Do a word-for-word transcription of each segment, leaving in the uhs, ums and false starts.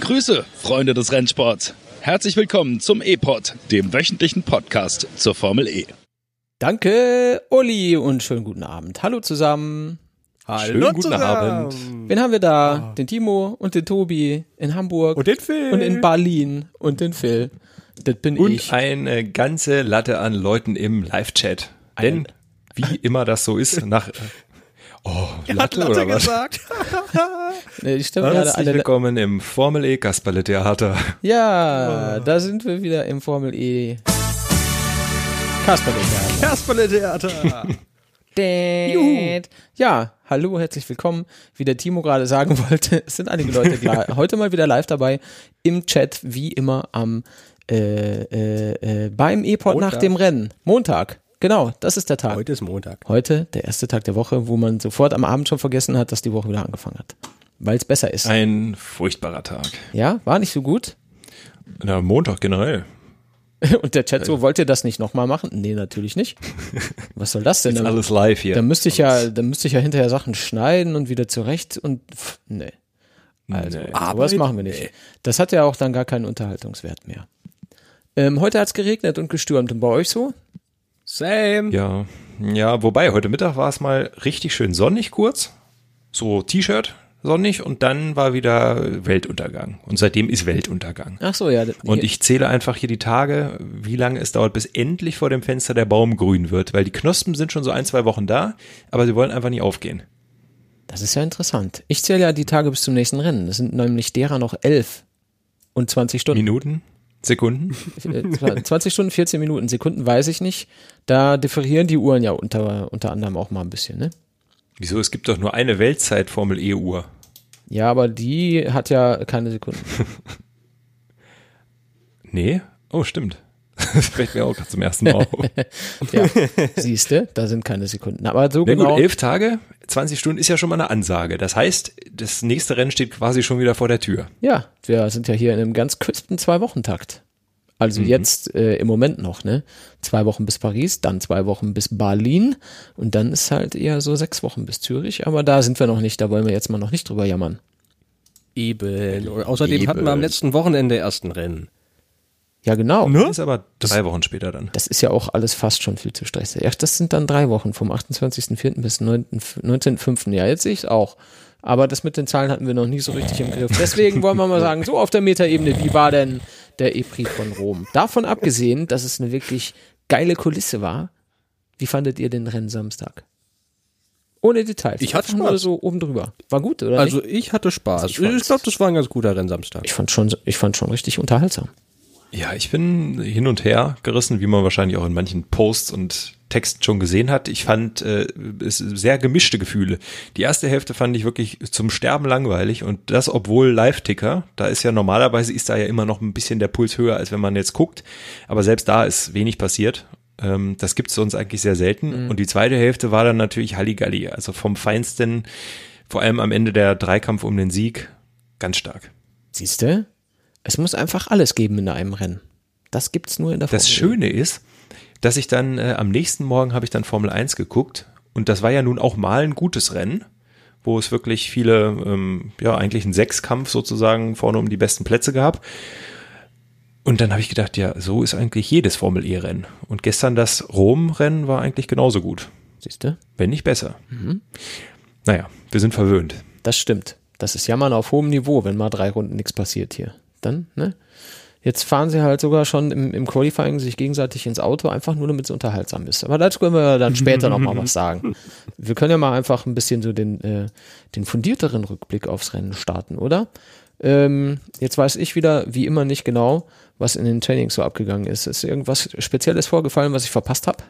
Grüße, Freunde des Rennsports. Herzlich willkommen zum E-Pod, dem wöchentlichen Podcast zur Formel E. Danke, Uli, und schönen guten Abend. Hallo zusammen. Hallo schönen guten zusammen. Abend. Wen haben wir da? Oh. Den Timo und den Tobi in Hamburg. Und den Phil. Und in Berlin. Und den Phil. Das bin und ich. Und eine ganze Latte an Leuten im Live-Chat. Denn, wie immer das so ist, nach... Oh, er Latte, hat Latte oder was? gesagt. nee, ich stimme Herzlich alle willkommen im Formel E Kasperle-Theater. Ja, oh. Da sind wir wieder im Formel E Kasperle-Theater. Kasperle-Theater. Ja, hallo, herzlich willkommen. Wie der Timo gerade sagen wollte, es sind einige Leute heute mal wieder live dabei im Chat, wie immer am äh, äh, äh, beim E-Pod nach dem Rennen. Montag. Genau, das ist der Tag. Heute ist Montag. Heute, der erste Tag der Woche, wo man sofort am Abend schon vergessen hat, dass die Woche wieder angefangen hat. Weil es besser ist. Ein furchtbarer Tag. Ja, war nicht so gut? Na, Montag generell. Und der Chat so, wollt ihr das nicht nochmal machen? Nee, natürlich nicht. Was soll das denn? Ist alles live hier. Da müsste ich ja, da müsste ich ja hinterher Sachen schneiden und wieder zurecht und pff, nee. Also, nee. sowas machen wir nicht. Das hat ja auch dann gar keinen Unterhaltungswert mehr. Ähm, heute hat es geregnet und gestürmt. Und bei euch so? Same. Ja, ja, wobei, heute Mittag war es mal richtig schön sonnig kurz. So T-Shirt, sonnig, und dann war wieder Weltuntergang. Und seitdem ist Weltuntergang. Ach so, ja. Und ich zähle einfach hier die Tage, wie lange es dauert, bis endlich vor dem Fenster der Baum grün wird. Weil die Knospen sind schon so ein, zwei Wochen da, aber sie wollen einfach nicht aufgehen. Das ist ja interessant. Ich zähle ja die Tage bis zum nächsten Rennen. Das sind nämlich derer noch elf und zwanzig Stunden. Minuten? Sekunden? zwanzig Stunden, vierzehn Minuten. Sekunden weiß ich nicht. Da differieren die Uhren ja unter, unter anderem auch mal ein bisschen, ne? Wieso? Es gibt doch nur eine Weltzeit-Formel-E-Uhr. Ja, aber die hat ja keine Sekunden. Nee? Oh, stimmt. Das fällt mir auch gerade zum ersten Mal auf. Ja, siehste, da sind keine Sekunden. Aber so Na genau. Gut, elf Tage, zwanzig Stunden ist ja schon mal eine Ansage. Das heißt, das nächste Rennen steht quasi schon wieder vor der Tür. Ja, wir sind ja hier in einem ganz crispen Zwei-Wochen-Takt. Also mhm. jetzt äh, im Moment noch, ne? Zwei Wochen bis Paris, dann zwei Wochen bis Berlin und dann ist halt eher so sechs Wochen bis Zürich. Aber da sind wir noch nicht, da wollen wir jetzt mal noch nicht drüber jammern. Eben. Und außerdem Eben. hatten wir am letzten Wochenende ersten Rennen. Ja, genau. Ne? Das ist aber drei das, Wochen später dann. Das ist ja auch alles fast schon viel zu stressig. Ja, das sind dann drei Wochen, vom achtundzwanzigsten vierten bis neunzehnten fünften Ja, jetzt sehe ich es auch. Aber das mit den Zahlen hatten wir noch nie so richtig im Griff. Deswegen wollen wir mal sagen, so auf der Metaebene, wie war denn der E-Prix von Rom? Davon abgesehen, dass es eine wirklich geile Kulisse war, wie fandet ihr den Rennsamstag? Ohne Details. Ich hatte Spaß. Nur so oben drüber. War gut, oder Also nicht? ich hatte Spaß. Also ich ich ich glaube, das war ein ganz guter Rennsamstag. Ich fand schon, ich fand schon richtig unterhaltsam. Ja, ich bin hin und her gerissen, wie man wahrscheinlich auch in manchen Posts und Texten schon gesehen hat. Ich fand äh, es sehr gemischte Gefühle. Die erste Hälfte fand ich wirklich zum Sterben langweilig, und das obwohl Live-Ticker, da ist ja normalerweise ist da ja immer noch ein bisschen der Puls höher, als wenn man jetzt guckt, aber selbst da ist wenig passiert. Ähm, das gibt's sonst eigentlich sehr selten. Mhm. Und die zweite Hälfte war dann natürlich Halligalli, also vom Feinsten, vor allem am Ende der Dreikampf um den Sieg, ganz stark. Siehste? Es muss einfach alles geben in einem Rennen. Das gibt's nur in der Formel. Das Schöne ist, dass ich dann äh, am nächsten Morgen habe ich dann Formel eins geguckt, und das war ja nun auch mal ein gutes Rennen, wo es wirklich viele, ähm, ja eigentlich einen Sechskampf sozusagen vorne um die besten Plätze gab. Und dann habe ich gedacht, ja, so ist eigentlich jedes Formel-E-Rennen. Und gestern das Rom-Rennen war eigentlich genauso gut. Siehste? Wenn nicht besser. Mhm. Naja, wir sind verwöhnt. Das stimmt. Das ist Jammern auf hohem Niveau, wenn mal drei Runden nichts passiert hier. Dann, ne? Jetzt fahren sie halt sogar schon im, im Qualifying sich gegenseitig ins Auto, einfach nur damit es unterhaltsam ist. Aber dazu können wir dann später nochmal was sagen. Wir können ja mal einfach ein bisschen so den, äh, den fundierteren Rückblick aufs Rennen starten, oder? Ähm, jetzt weiß ich wieder, wie immer, nicht genau, was in den Trainings so abgegangen ist. Ist irgendwas Spezielles vorgefallen, was ich verpasst habe?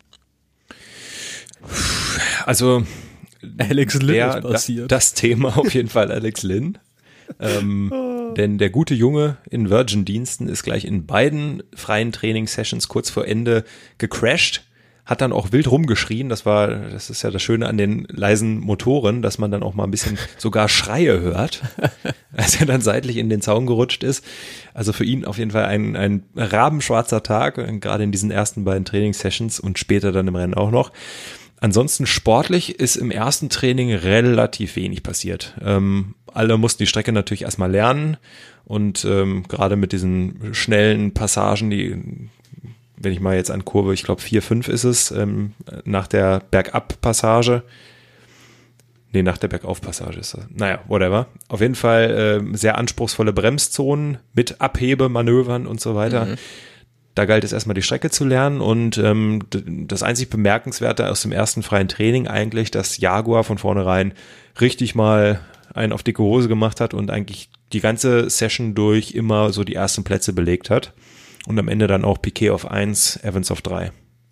Also Alex Lynn der, ist passiert. Das Thema auf jeden Fall Alex Lynn. ähm, denn der gute Junge in Virgin-Diensten ist gleich in beiden freien Training-Sessions kurz vor Ende gecrashed, hat dann auch wild rumgeschrien. Das war, das ist ja das Schöne an den leisen Motoren, dass man dann auch mal ein bisschen sogar Schreie hört, als er dann seitlich in den Zaun gerutscht ist. Also für ihn auf jeden Fall ein, ein rabenschwarzer Tag, gerade in diesen ersten beiden Training-Sessions und später dann im Rennen auch noch. Ansonsten sportlich ist im ersten Training relativ wenig passiert. Ähm, alle mussten die Strecke natürlich erstmal lernen und ähm, gerade mit diesen schnellen Passagen, die, wenn ich mal jetzt an Kurve, ich glaube vier, fünf ist es, ähm, nach der Bergab-Passage, nee, nach der Bergauf-Passage ist das, naja, whatever, auf jeden Fall äh, sehr anspruchsvolle Bremszonen mit Abhebemanövern und so weiter. Mhm. Da galt es erstmal die Strecke zu lernen und ähm, das einzig Bemerkenswerte aus dem ersten freien Training eigentlich, dass Jaguar von vornherein richtig mal einen auf dicke Hose gemacht hat und eigentlich die ganze Session durch immer so die ersten Plätze belegt hat und am Ende dann auch Piquet auf eins, Evans auf drei.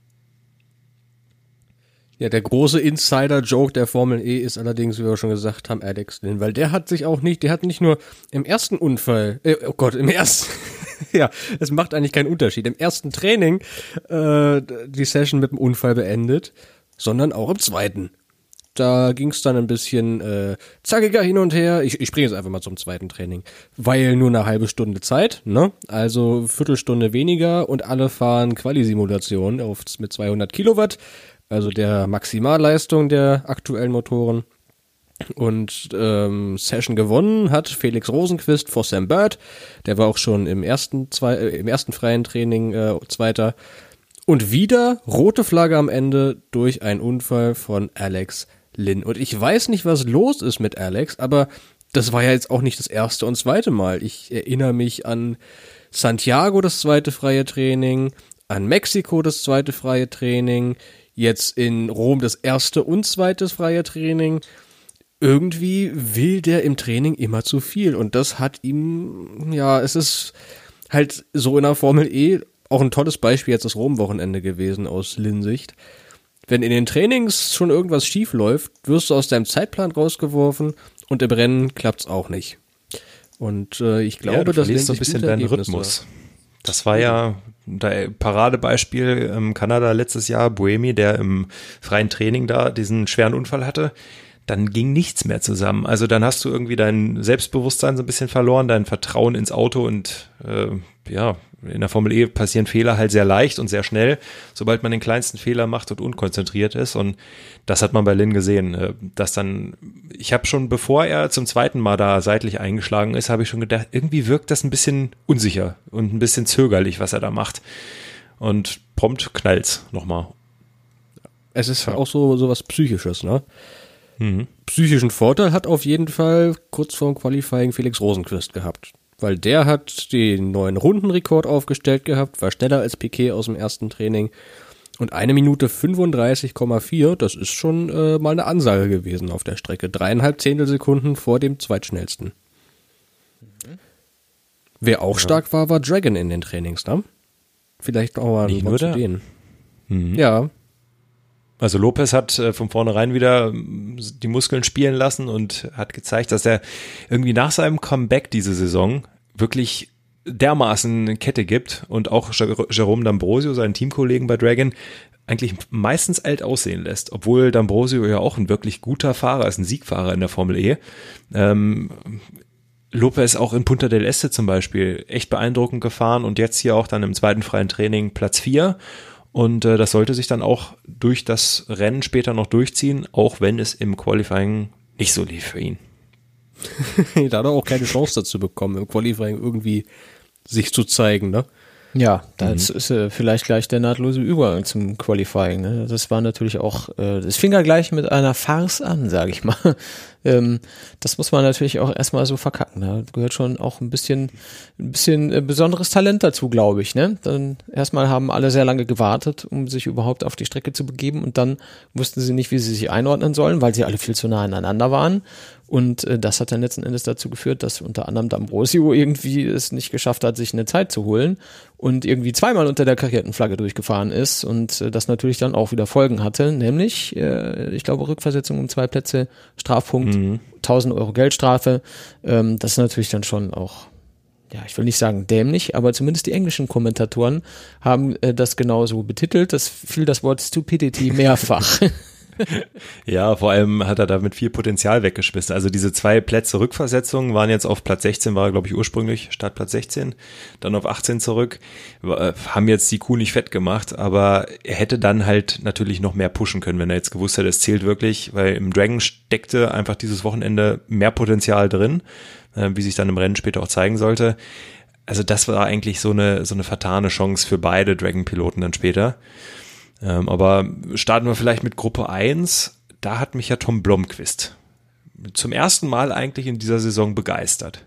Ja, der große Insider-Joke der Formel E ist allerdings, wie wir schon gesagt haben, Alex Lynn, weil der hat sich auch nicht, der hat nicht nur im ersten Unfall, äh, oh Gott, im ersten, ja, es macht eigentlich keinen Unterschied, im ersten Training äh, die Session mit dem Unfall beendet, sondern auch im zweiten. Da ging es dann ein bisschen äh, zackiger hin und her. Ich, ich springe jetzt einfach mal zum zweiten Training, weil nur eine halbe Stunde Zeit, ne? Also Viertelstunde weniger und alle fahren Quali-Simulation auf mit zweihundert Kilowatt. Also der Maximalleistung der aktuellen Motoren. Und ähm, Session gewonnen hat Felix Rosenqvist vor Sam Bird. Der war auch schon im ersten, zwei, äh, im ersten freien Training äh, Zweiter. Und wieder rote Flagge am Ende durch einen Unfall von Alex Lynn. Und ich weiß nicht, was los ist mit Alex, aber das war ja jetzt auch nicht das erste und zweite Mal. Ich erinnere mich an Santiago, das zweite freie Training, an Mexiko, das zweite freie Training, jetzt in Rom das erste und zweite freie Training. Irgendwie will der im Training immer zu viel und das hat ihm, ja, es ist halt so in der Formel E auch ein tolles Beispiel jetzt das Rom-Wochenende gewesen aus Lynn-Sicht. Wenn in den Trainings schon irgendwas schief läuft, wirst du aus deinem Zeitplan rausgeworfen und im Rennen klappt's auch nicht. Und äh, ich glaube, ja, du das verlierst so ein bisschen deinen Rhythmus. Das war ja der Paradebeispiel im Kanada letztes Jahr, Buemi, der im freien Training da diesen schweren Unfall hatte. Dann ging nichts mehr zusammen. Also dann hast du irgendwie dein Selbstbewusstsein so ein bisschen verloren, dein Vertrauen ins Auto und äh, ja, in der Formel E passieren Fehler halt sehr leicht und sehr schnell, sobald man den kleinsten Fehler macht und unkonzentriert ist und das hat man bei Lynn gesehen, dass dann, ich habe schon bevor er zum zweiten Mal da seitlich eingeschlagen ist, habe ich schon gedacht, irgendwie wirkt das ein bisschen unsicher und ein bisschen zögerlich, was er da macht und prompt knallt's nochmal. Es ist ja auch so, so was Psychisches, ne? Mhm. Psychischen Vorteil hat auf jeden Fall kurz vorm Qualifying Felix Rosenqvist gehabt. Weil der hat den neuen Rundenrekord aufgestellt gehabt, war schneller als Piquet aus dem ersten Training. Und eine Minute fünfunddreißig Komma vier, das ist schon äh, mal eine Ansage gewesen auf der Strecke. Dreieinhalb Zehntelsekunden vor dem zweitschnellsten. Mhm. Wer auch ja. stark war, war Dragon in den Trainings, ne? Vielleicht auch mal ein Wort zu denen. Mhm. Ja. Also Lopez hat äh, von vornherein wieder die Muskeln spielen lassen und hat gezeigt, dass er irgendwie nach seinem Comeback diese Saison wirklich dermaßen eine Kette gibt und auch Jerome D'Ambrosio, seinen Teamkollegen bei Dragon, eigentlich meistens alt aussehen lässt, obwohl D'Ambrosio ja auch ein wirklich guter Fahrer ist, ein Siegfahrer in der Formel E. Ähm, Lopez auch in Punta del Este zum Beispiel echt beeindruckend gefahren und jetzt hier auch dann im zweiten freien Training Platz vier. Und äh, das sollte sich dann auch durch das Rennen später noch durchziehen, auch wenn es im Qualifying nicht so lief für ihn. Da hat er auch keine Chance dazu bekommen, im Qualifying irgendwie sich zu zeigen, ne? Ja, das mhm. ist äh, vielleicht gleich der nahtlose Übergang zum Qualifying. Ne? Das war natürlich auch, äh, das fing ja gleich mit einer Farce an, sage ich mal. ähm, das muss man natürlich auch erstmal so verkacken. Da gehört schon auch ein bisschen, ein bisschen äh, besonderes Talent dazu, glaube ich. Ne? Dann erstmal haben alle sehr lange gewartet, um sich überhaupt auf die Strecke zu begeben, und dann wussten sie nicht, wie sie sich einordnen sollen, weil sie alle viel zu nah aneinander waren. Und äh, das hat dann letzten Endes dazu geführt, dass unter anderem D'Ambrosio irgendwie es nicht geschafft hat, sich eine Zeit zu holen und irgendwie zweimal unter der karierten Flagge durchgefahren ist und äh, das natürlich dann auch wieder Folgen hatte, nämlich, äh, ich glaube, Rückversetzung um zwei Plätze, Strafpunkt, mhm. tausend Euro Geldstrafe. Ähm, das ist natürlich dann schon auch, ja, ich will nicht sagen dämlich, aber zumindest die englischen Kommentatoren haben äh, das genauso betitelt. Das fiel das Wort Stupidity mehrfach. Ja, vor allem hat er damit viel Potenzial weggeschmissen. Also diese zwei Plätze Rückversetzung waren jetzt auf Platz sechzehn, war er glaube ich ursprünglich, Startplatz sechzehn, dann auf achtzehn zurück, haben jetzt die Kuh nicht fett gemacht, aber er hätte dann halt natürlich noch mehr pushen können, wenn er jetzt gewusst hätte, es zählt wirklich, weil im Dragon steckte einfach dieses Wochenende mehr Potenzial drin, wie sich dann im Rennen später auch zeigen sollte. Also das war eigentlich so eine, so eine vertane Chance für beide Dragon-Piloten dann später. Ähm, aber starten wir vielleicht mit Gruppe eins. Da hat mich ja Tom Blomqvist zum ersten Mal eigentlich in dieser Saison begeistert.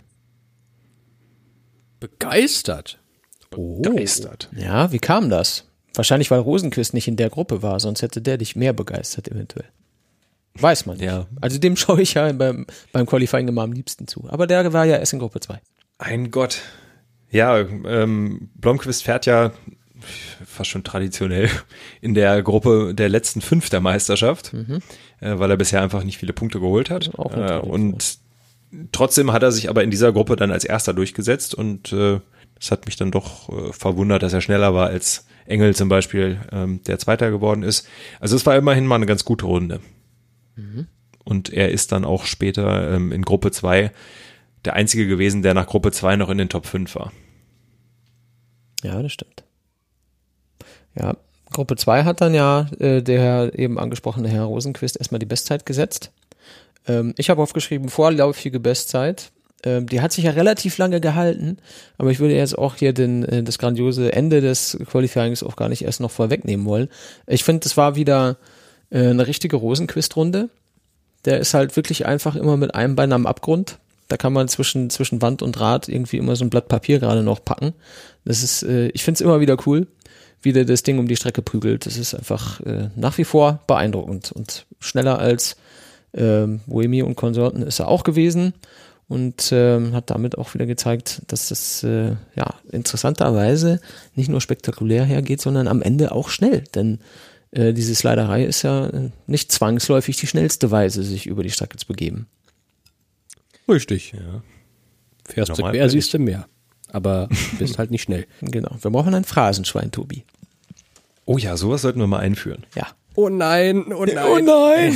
Begeistert? Oh. Begeistert. Ja, wie kam das? Wahrscheinlich, weil Rosenqvist nicht in der Gruppe war, sonst hätte der dich mehr begeistert eventuell. Weiß man nicht. Ja. Also dem schaue ich ja beim, beim Qualifying immer am liebsten zu. Aber der war ja erst in Gruppe zwei. Ein Gott. Ja, ähm, Blomqvist fährt ja fast schon traditionell in der Gruppe der letzten fünf der Meisterschaft, mhm. äh, weil er bisher einfach nicht viele Punkte geholt hat. Auch äh, und trotzdem hat er sich aber in dieser Gruppe dann als Erster durchgesetzt und äh, das hat mich dann doch äh, verwundert, dass er schneller war als Engel zum Beispiel, ähm, der Zweiter geworden ist. Also es war immerhin mal eine ganz gute Runde. Mhm. Und er ist dann auch später ähm, in Gruppe zwei der Einzige gewesen, der nach Gruppe zwei noch in den Top fünf war. Ja, das stimmt. Ja, Gruppe zwei hat dann ja äh, der eben angesprochene Herr Rosenqvist erstmal die Bestzeit gesetzt. Ähm, ich habe aufgeschrieben, vorlaufige Bestzeit. Ähm, die hat sich ja relativ lange gehalten, aber ich würde jetzt auch hier den, äh, das grandiose Ende des Qualifyings auch gar nicht erst noch vorwegnehmen wollen. Ich finde, das war wieder äh, eine richtige Rosenqvist-Runde. Der ist halt wirklich einfach immer mit einem Bein am Abgrund. Da kann man zwischen, zwischen Wand und Rad irgendwie immer so ein Blatt Papier gerade noch packen. Das ist, äh, ich finde es immer wieder cool, wie der das Ding um die Strecke prügelt. Das ist einfach äh, nach wie vor beeindruckend und schneller als äh, Buemi und Konsorten ist er auch gewesen und äh, hat damit auch wieder gezeigt, dass das äh, ja interessanterweise nicht nur spektakulär hergeht, sondern am Ende auch schnell, denn äh, diese Sliderei ist ja nicht zwangsläufig die schnellste Weise, sich über die Strecke zu begeben. Richtig. Ja. Fährst du quer, siehst du mehr. Aber bist halt nicht schnell. Genau. Wir brauchen ein Phrasenschwein, Tobi. Oh ja, sowas sollten wir mal einführen. Ja. Oh nein, oh nein. Oh nein.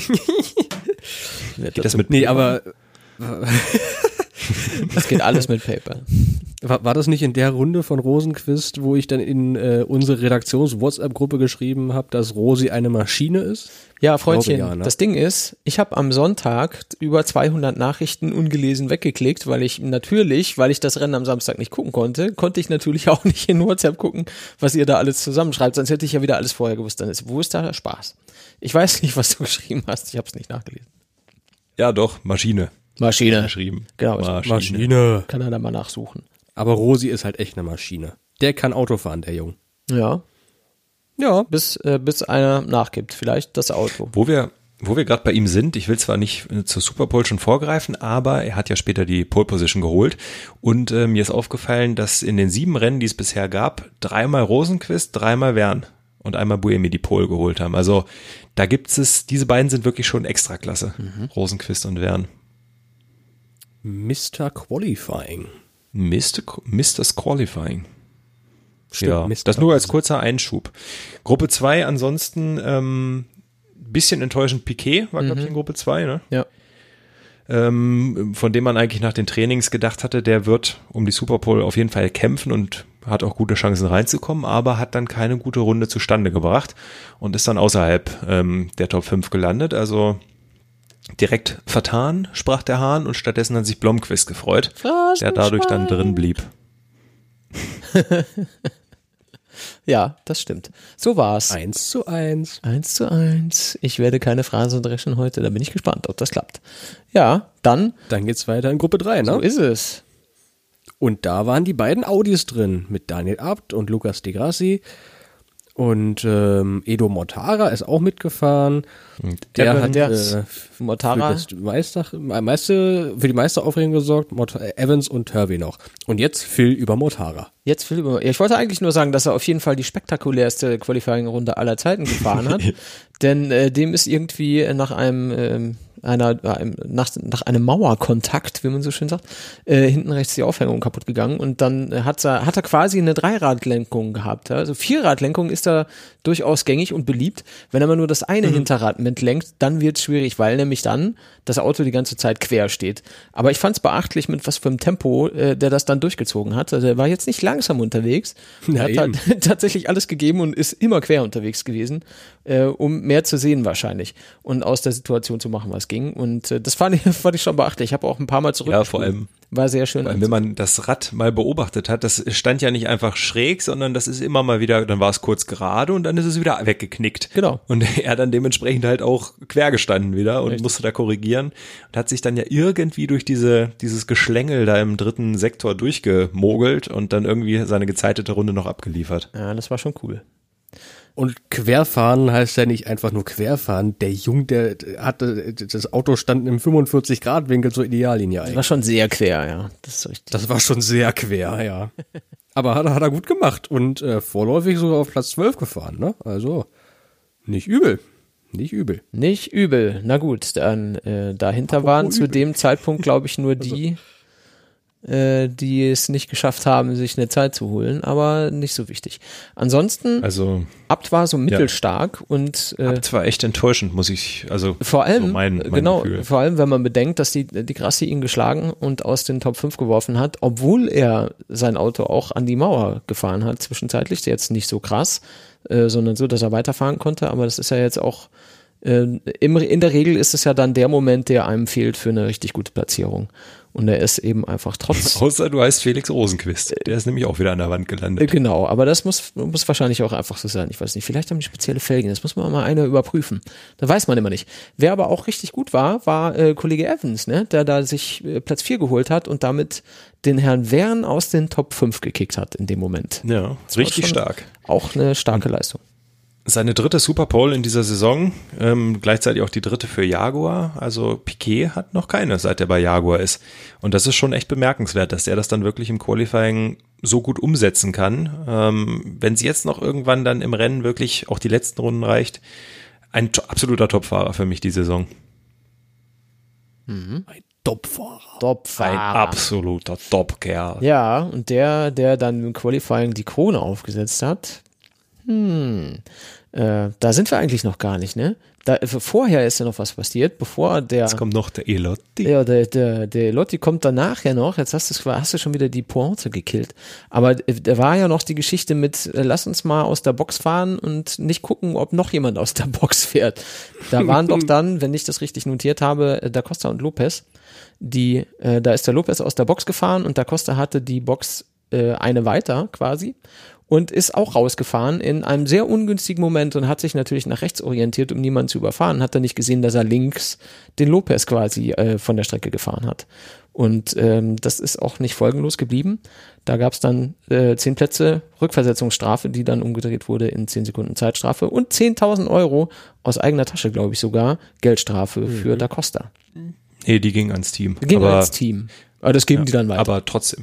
Geht das mit Nee, aber das geht alles mit Paper. War, war das nicht in der Runde von Rosenqvist, wo ich dann in äh, unsere Redaktions-WhatsApp-Gruppe geschrieben habe, dass Rosi eine Maschine ist? Ja, Freundchen, ja, ne? Das Ding ist, ich habe am Sonntag über zweihundert Nachrichten ungelesen weggeklickt, weil ich natürlich, weil ich das Rennen am Samstag nicht gucken konnte, konnte ich natürlich auch nicht in WhatsApp gucken, was ihr da alles zusammenschreibt, sonst hätte ich ja wieder alles vorher gewusst. Dann ist, wo ist da der Spaß? Ich weiß nicht, was du geschrieben hast, ich habe es nicht nachgelesen. Ja doch, Maschine. Maschine. Geschrieben. Genau, Maschine. Maschine. Kann er da mal nachsuchen. Aber Rosi ist halt echt eine Maschine. Der kann Auto fahren, der Jung. Ja. Ja. Bis, äh, bis einer nachgibt, vielleicht das Auto. Wo wir, wo wir gerade bei ihm sind, ich will zwar nicht zur Superpole schon vorgreifen, aber er hat ja später die Pole Position geholt und äh, mir ist aufgefallen, dass in den sieben Rennen, die es bisher gab, dreimal Rosenqvist, dreimal Wern und einmal Buemi die Pole geholt haben. Also da gibt es, diese beiden sind wirklich schon Extraklasse, mhm. Rosenqvist und Wern. Mister Qualifying. Mister Mister's Qualifying. Stimmt, ja, Mister das nur als kurzer Einschub. Gruppe zwei ansonsten ähm, bisschen enttäuschend Piquet, war mhm. glaube ich in Gruppe zwei, ne? Ja. Ähm, von dem man eigentlich nach den Trainings gedacht hatte, der wird um die Superpole auf jeden Fall kämpfen und hat auch gute Chancen reinzukommen, aber hat dann keine gute Runde zustande gebracht und ist dann außerhalb ähm, der Top fünf gelandet, also direkt vertan, sprach der Hahn und stattdessen hat sich Blomqvist gefreut, der dadurch dann drin blieb. Ja, das stimmt. So war's. Eins zu eins. Eins zu eins. Ich werde keine Phrase dreschen heute, da bin ich gespannt, ob das klappt. Ja, dann. Dann geht's weiter in Gruppe drei, ne? So ist es. Und da waren die beiden Audis drin, mit Daniel Abt und Lucas Di Grassi. Und ähm, Edo Mortara ist auch mitgefahren. Der, der hat der äh, Mortara für, das Meister, meiste, für die Meisteraufregung gesorgt, Mort- Evans und Hervey noch. Und jetzt Phil über Mortara. Jetzt Phil über. Ja, ich wollte eigentlich nur sagen, dass er auf jeden Fall die spektakulärste Qualifying-Runde aller Zeiten gefahren hat. Denn äh, dem ist irgendwie nach einem ähm, einer, nach, nach einem Mauerkontakt, wie man so schön sagt, äh, hinten rechts die Aufhängung kaputt gegangen und dann hat er, hat er quasi eine Dreiradlenkung gehabt. Ja? Also Vierradlenkung ist da durchaus gängig und beliebt. Wenn er mal nur das eine mhm. Hinterrad mitlenkt, dann wird es schwierig, weil nämlich dann das Auto die ganze Zeit quer steht. Aber ich fand es beachtlich, mit was für einem Tempo äh, der das dann durchgezogen hat. Also er war jetzt nicht langsam unterwegs. Ja, er hat halt tatsächlich alles gegeben und ist immer quer unterwegs gewesen, äh, um mehr zu sehen wahrscheinlich und aus der Situation zu machen, was ging. Und äh, das fand ich, fand ich schon beachtlich. Ich habe auch ein paar Mal zurück. Ja, vor allem. War sehr schön. Vor allem, wenn man das Rad mal beobachtet hat, das stand ja nicht einfach schräg, sondern das ist immer mal wieder, dann war es kurz gerade und dann ist es wieder weggeknickt. Genau. Und er dann dementsprechend halt auch quer gestanden wieder und Richtig. musste da korrigieren und hat sich dann ja irgendwie durch diese dieses Geschlängel da im dritten Sektor durchgemogelt und dann irgendwie seine gezeitete Runde noch abgeliefert. Ja, das war schon cool. Und querfahren heißt ja nicht einfach nur querfahren. Der Jung, der hatte, das Auto stand im fünfundvierzig Grad Winkel zur Ideallinie Das eigentlich. war schon sehr quer, ja. Das ist richtig. Das war schon sehr quer, ja. Aber hat, er- hat er gut gemacht und äh, vorläufig sogar auf Platz zwölf gefahren, ne? Also nicht übel. Nicht übel. Nicht übel. Na gut, dann äh, dahinter Apropos waren zu übel. dem Zeitpunkt, glaube ich, nur die, äh, die es nicht geschafft haben, sich eine Zeit zu holen, aber nicht so wichtig. Ansonsten, Also Abt war so mittelstark und äh, Abt war echt enttäuschend, muss ich, also vor allem, so mein, mein genau, Gefühl. vor allem, wenn man bedenkt, dass die, die Grassi ihn geschlagen und aus den Top fünf geworfen hat, obwohl er sein Auto auch an die Mauer gefahren hat, zwischenzeitlich, jetzt nicht so krass, äh, sondern so, dass er weiterfahren konnte, aber das ist ja jetzt auch, äh, im, in der Regel ist es ja dann der Moment, der einem fehlt für eine richtig gute Platzierung. Und er ist eben einfach trotz. Außer du heißt Felix Rosenquist. Der ist nämlich auch wieder an der Wand Äh, gelandet. Genau, aber das muss, muss wahrscheinlich auch einfach so sein. Ich weiß nicht, vielleicht haben die spezielle Felgen, das muss man mal einer überprüfen. Da weiß man immer nicht. Wer aber auch richtig gut war, war äh, Kollege Evans, ne, der da sich äh, Platz vier geholt hat und damit den Herrn Wern aus den Top fünf gekickt hat in dem Moment. Ja, richtig schon stark. Auch eine starke Leistung. Seine dritte Super Pole in dieser Saison, ähm, gleichzeitig auch die dritte für Jaguar. Also Piquet hat noch keine, seit er bei Jaguar ist. Und das ist schon echt bemerkenswert, dass er das dann wirklich im Qualifying so gut umsetzen kann. Ähm, wenn es jetzt noch irgendwann dann im Rennen wirklich auch die letzten Runden reicht, ein to- absoluter Topfahrer für mich die Saison. Ein Topfahrer. Ein Topfahrer. absoluter Topkerl. Ja, und der, der dann im Qualifying die Krone aufgesetzt hat, hm, äh, da sind wir eigentlich noch gar nicht, ne? Da, vorher ist ja noch was passiert, bevor der, Jetzt kommt noch der Elotti. ja, der, der, der Lotti kommt danach ja noch, jetzt hast du, hast du schon wieder die Pointe gekillt, aber da war ja noch die Geschichte mit, äh, lass uns mal aus der Box fahren und nicht gucken, ob noch jemand aus der Box fährt. Da waren doch dann, wenn ich das richtig notiert habe, Da Costa und Lopez, die, äh, da ist der Lopez aus der Box gefahren und Da Costa hatte die Box äh, eine weiter quasi und ist auch rausgefahren in einem sehr ungünstigen Moment und hat sich natürlich nach rechts orientiert, um niemanden zu überfahren, hat dann nicht gesehen, dass er links den Lopez quasi äh, von der Strecke gefahren hat. Und ähm, das ist auch nicht folgenlos geblieben. Da gab es dann äh, zehn Plätze Rückversetzungsstrafe, die dann umgedreht wurde in zehn Sekunden Zeitstrafe und zehntausend Euro aus eigener Tasche, glaube ich sogar, Geldstrafe mhm. für Da Costa. Nee, die ging ans Team. Ging aber, ans Team. Aber das geben ja, die dann weiter. Aber trotzdem.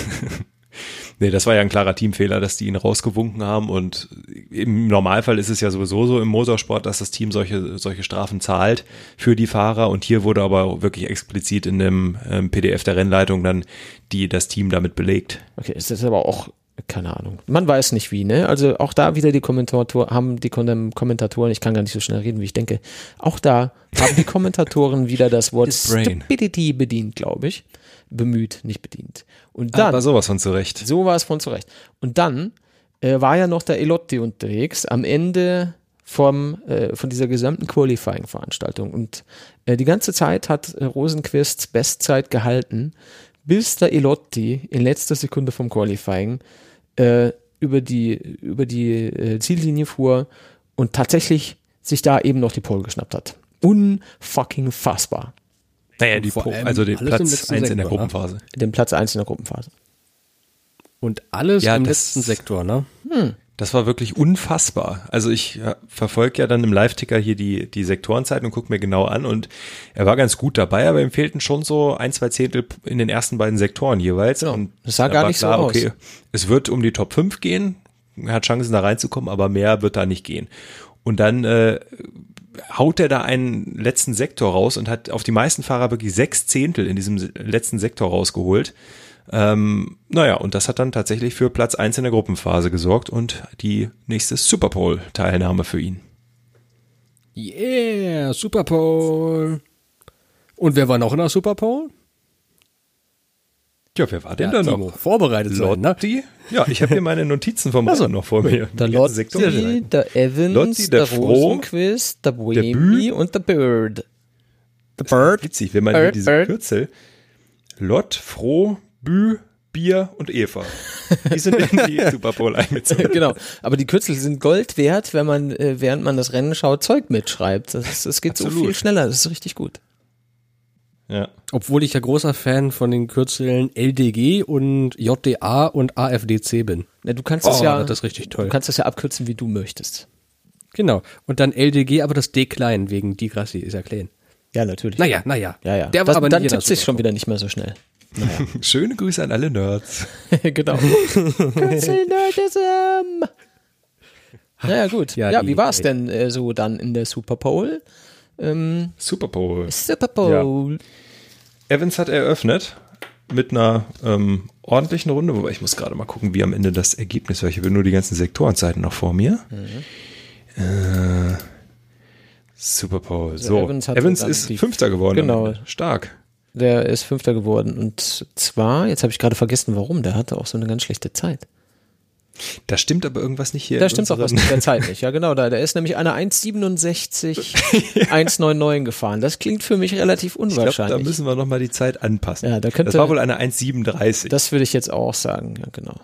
Nee, das war ja ein klarer Teamfehler, dass die ihn rausgewunken haben und im Normalfall ist es ja sowieso so im Motorsport, dass das Team solche solche Strafen zahlt für die Fahrer und hier wurde aber wirklich explizit in dem ähm, P D F der Rennleitung dann die das Team damit belegt. Okay, ist das aber auch, keine Ahnung. Man weiß nicht wie, ne? Also auch da wieder die Kommentatoren, haben die Kommentatoren, ich kann gar nicht so schnell reden, wie ich denke, auch da haben die Kommentatoren wieder das Wort His brain. Stupidity bedient, glaube ich. Bemüht, nicht bedient. Und dann, Aber sowas von zurecht. so war es von zurecht. Und dann äh, war ja noch der Elotti unterwegs am Ende vom, äh, von dieser gesamten Qualifying-Veranstaltung. Und äh, die ganze Zeit hat äh, Rosenquists Bestzeit gehalten, bis der Elotti in letzter Sekunde vom Qualifying äh, über die, über die äh, Ziellinie fuhr und tatsächlich sich da eben noch die Pole geschnappt hat. Unfucking fassbar. Naja, die vor Pro, allem also den alles im Platz letzten eins in der Sektor, ne? Gruppenphase. Den Platz eins in der Gruppenphase. Und alles Ja, im das- letzten Sektor, ne? Das war wirklich unfassbar. Also ich ja, verfolge ja dann im Live-Ticker hier die, die Sektorenzeiten und gucke mir genau an und er war ganz gut dabei, aber ihm fehlten schon so ein, zwei Zehntel in den ersten beiden Sektoren jeweils. Genau. Und Das sah da gar war nicht so klar, aus. okay, es wird um die Top fünf gehen, er hat Chancen da reinzukommen, aber mehr wird da nicht gehen. Und dann äh, haut er da einen letzten Sektor raus und hat auf die meisten Fahrer wirklich sechs Zehntel in diesem letzten Sektor rausgeholt. Ähm, naja, und das hat dann tatsächlich für Platz eins in der Gruppenphase gesorgt und die nächste Superpole-Teilnahme für ihn. Yeah, Superpole. Und wer war noch in der Superpole? Ja, wer war denn Ja, da Timo, noch? vorbereitet sein, ne? Lotti? Ja, ich habe hier meine Notizen vom Also, Rennen noch vor mir. Der Die ganzen Sektoren. Lotti, der Evans, Lotti, der der, Froh, Rosenquist, der Buemi und der Bird. The Bird. Witzig, wenn man hier Bird, diese Bird. Kürzel Lott, Froh, Bü, Bier und Eva. Die sind in die Superpole eingezogen. Genau, aber die Kürzel sind Gold wert, wenn man, äh, während man das Rennen schaut, Zeug mitschreibt. Das, ist- das geht so Absolut. viel schneller, das ist richtig gut. Ja. Obwohl ich ja großer Fan von den Kürzeln L D G und J D A und A F D C bin. Na, du kannst das Oh, ja, das ist richtig toll. du kannst das ja abkürzen, wie du möchtest. Genau. Und dann L D G, aber das D klein, wegen Di Grassi, ist ja klein. Ja, natürlich. Naja, naja. ja, ja. Der war das, aber dann nicht in der tippt sich schon Superpole. wieder nicht mehr so schnell. Schöne Grüße an alle Nerds. Genau. Kürzel-Nerdism. Naja, gut. Ja, Ja, die- wie war's denn äh, so dann in der Superpole? Ähm, Superpole. Superpole. Evans hat eröffnet mit einer ähm, ordentlichen Runde, wobei ich muss gerade mal gucken, wie am Ende das Ergebnis war. Ich habe nur die ganzen Sektorenzeiten noch vor mir. Mhm. Äh, Superpole. So, Evans Evans, hatte dann ist die- Fünfter geworden. am Genau. Ende. Stark. Der ist Fünfter geworden. Und zwar, jetzt habe ich gerade vergessen, warum. Der hatte auch so eine ganz schlechte Zeit. Da stimmt aber irgendwas nicht hier. Da in stimmt auch was unseren- mit der Zeit nicht. Ja, genau. Da, der ist nämlich eine eins siebenundsechzig, eins neunundneunzig gefahren. Das klingt für mich relativ Ich glaube, unwahrscheinlich. da müssen wir nochmal die Zeit anpassen. Ja, da könnte- das war wohl eine eins siebenunddreißig. Das würde ich jetzt auch sagen. Ja, genau.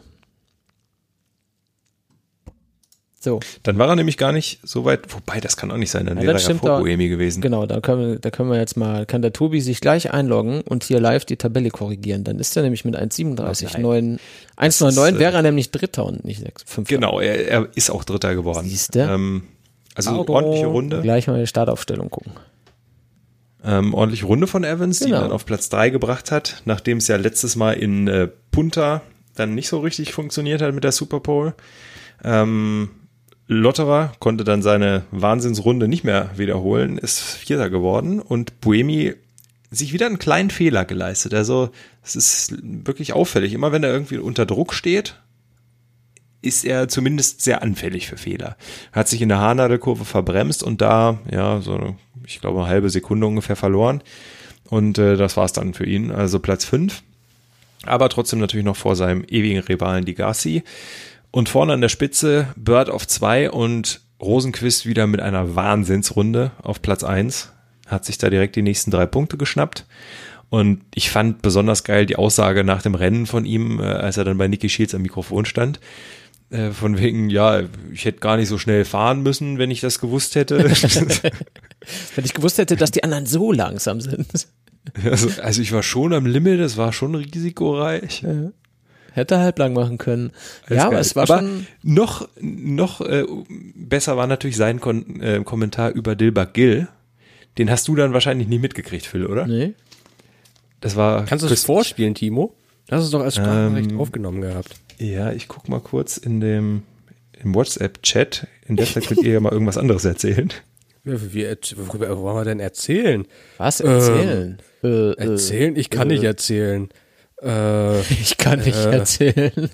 So, Dann war er nämlich gar nicht so weit, wobei, das kann auch nicht sein, dann Ja, wäre das er ja stimmt vor auch. Buemi gewesen. genau. Da können, wir, da können wir jetzt mal, kann der Tobi sich gleich einloggen und hier live die Tabelle korrigieren. Dann ist er nämlich mit eins siebenunddreißig, neun, eins neunundneunzig äh, wäre er nämlich Dritter und nicht sechs, Fünfter. Genau, er, er ist auch Dritter geworden. Siehste? Ähm, also ordentliche Runde. Gleich mal die Startaufstellung gucken. Ähm, ordentliche Runde von Evans, die Genau. ihn dann auf Platz drei gebracht hat, nachdem es ja letztes Mal in äh, Punta dann nicht so richtig funktioniert hat mit der Superpole. Ähm, Lotterer konnte dann seine Wahnsinnsrunde nicht mehr wiederholen, ist Vierter geworden und Buemi sich wieder einen kleinen Fehler geleistet. Also es ist wirklich auffällig. Immer wenn er irgendwie unter Druck steht, ist er zumindest sehr anfällig für Fehler. Hat sich in der Haarnadelkurve verbremst und da, ja, so, ich glaube, eine halbe Sekunde ungefähr verloren. Und äh, das war's dann für ihn. Also Platz fünf. Aber trotzdem natürlich noch vor seinem ewigen Rivalen Di Grassi. Und vorne an der Spitze Bird auf zwei und Rosenquist wieder mit einer Wahnsinnsrunde auf Platz eins. Hat sich da direkt die nächsten drei Punkte geschnappt. Und ich fand besonders geil die Aussage nach dem Rennen von ihm, äh, als er dann bei Niki Shields am Mikrofon stand. Äh, von wegen, ja, ich hätte gar nicht so schnell fahren müssen, wenn ich das gewusst hätte. Wenn ich gewusst hätte, dass die anderen so langsam sind. also, also ich war schon am Limit, das war schon risikoreich. Hätte halblang machen können. Alles ja, aber geil. es war aber schon. noch, noch äh, besser war natürlich sein Kon äh, Kommentar über Dilbach Gill. Den hast du dann wahrscheinlich nicht mitgekriegt, Phil, oder? Nee. Das war Kannst du das Chris- vorspielen, Timo? Du hast es doch als Sprachnachricht Ähm, aufgenommen gehabt. Ja, ich guck mal kurz in dem im WhatsApp-Chat. In der Zeit könnt ihr ja mal irgendwas anderes erzählen. Ja, wie, erzäh- worüber wollen wir denn erzählen? Was erzählen? äh, äh, Erzählen? Ich kann nicht erzählen. Äh, Ich kann nicht Äh. erzählen.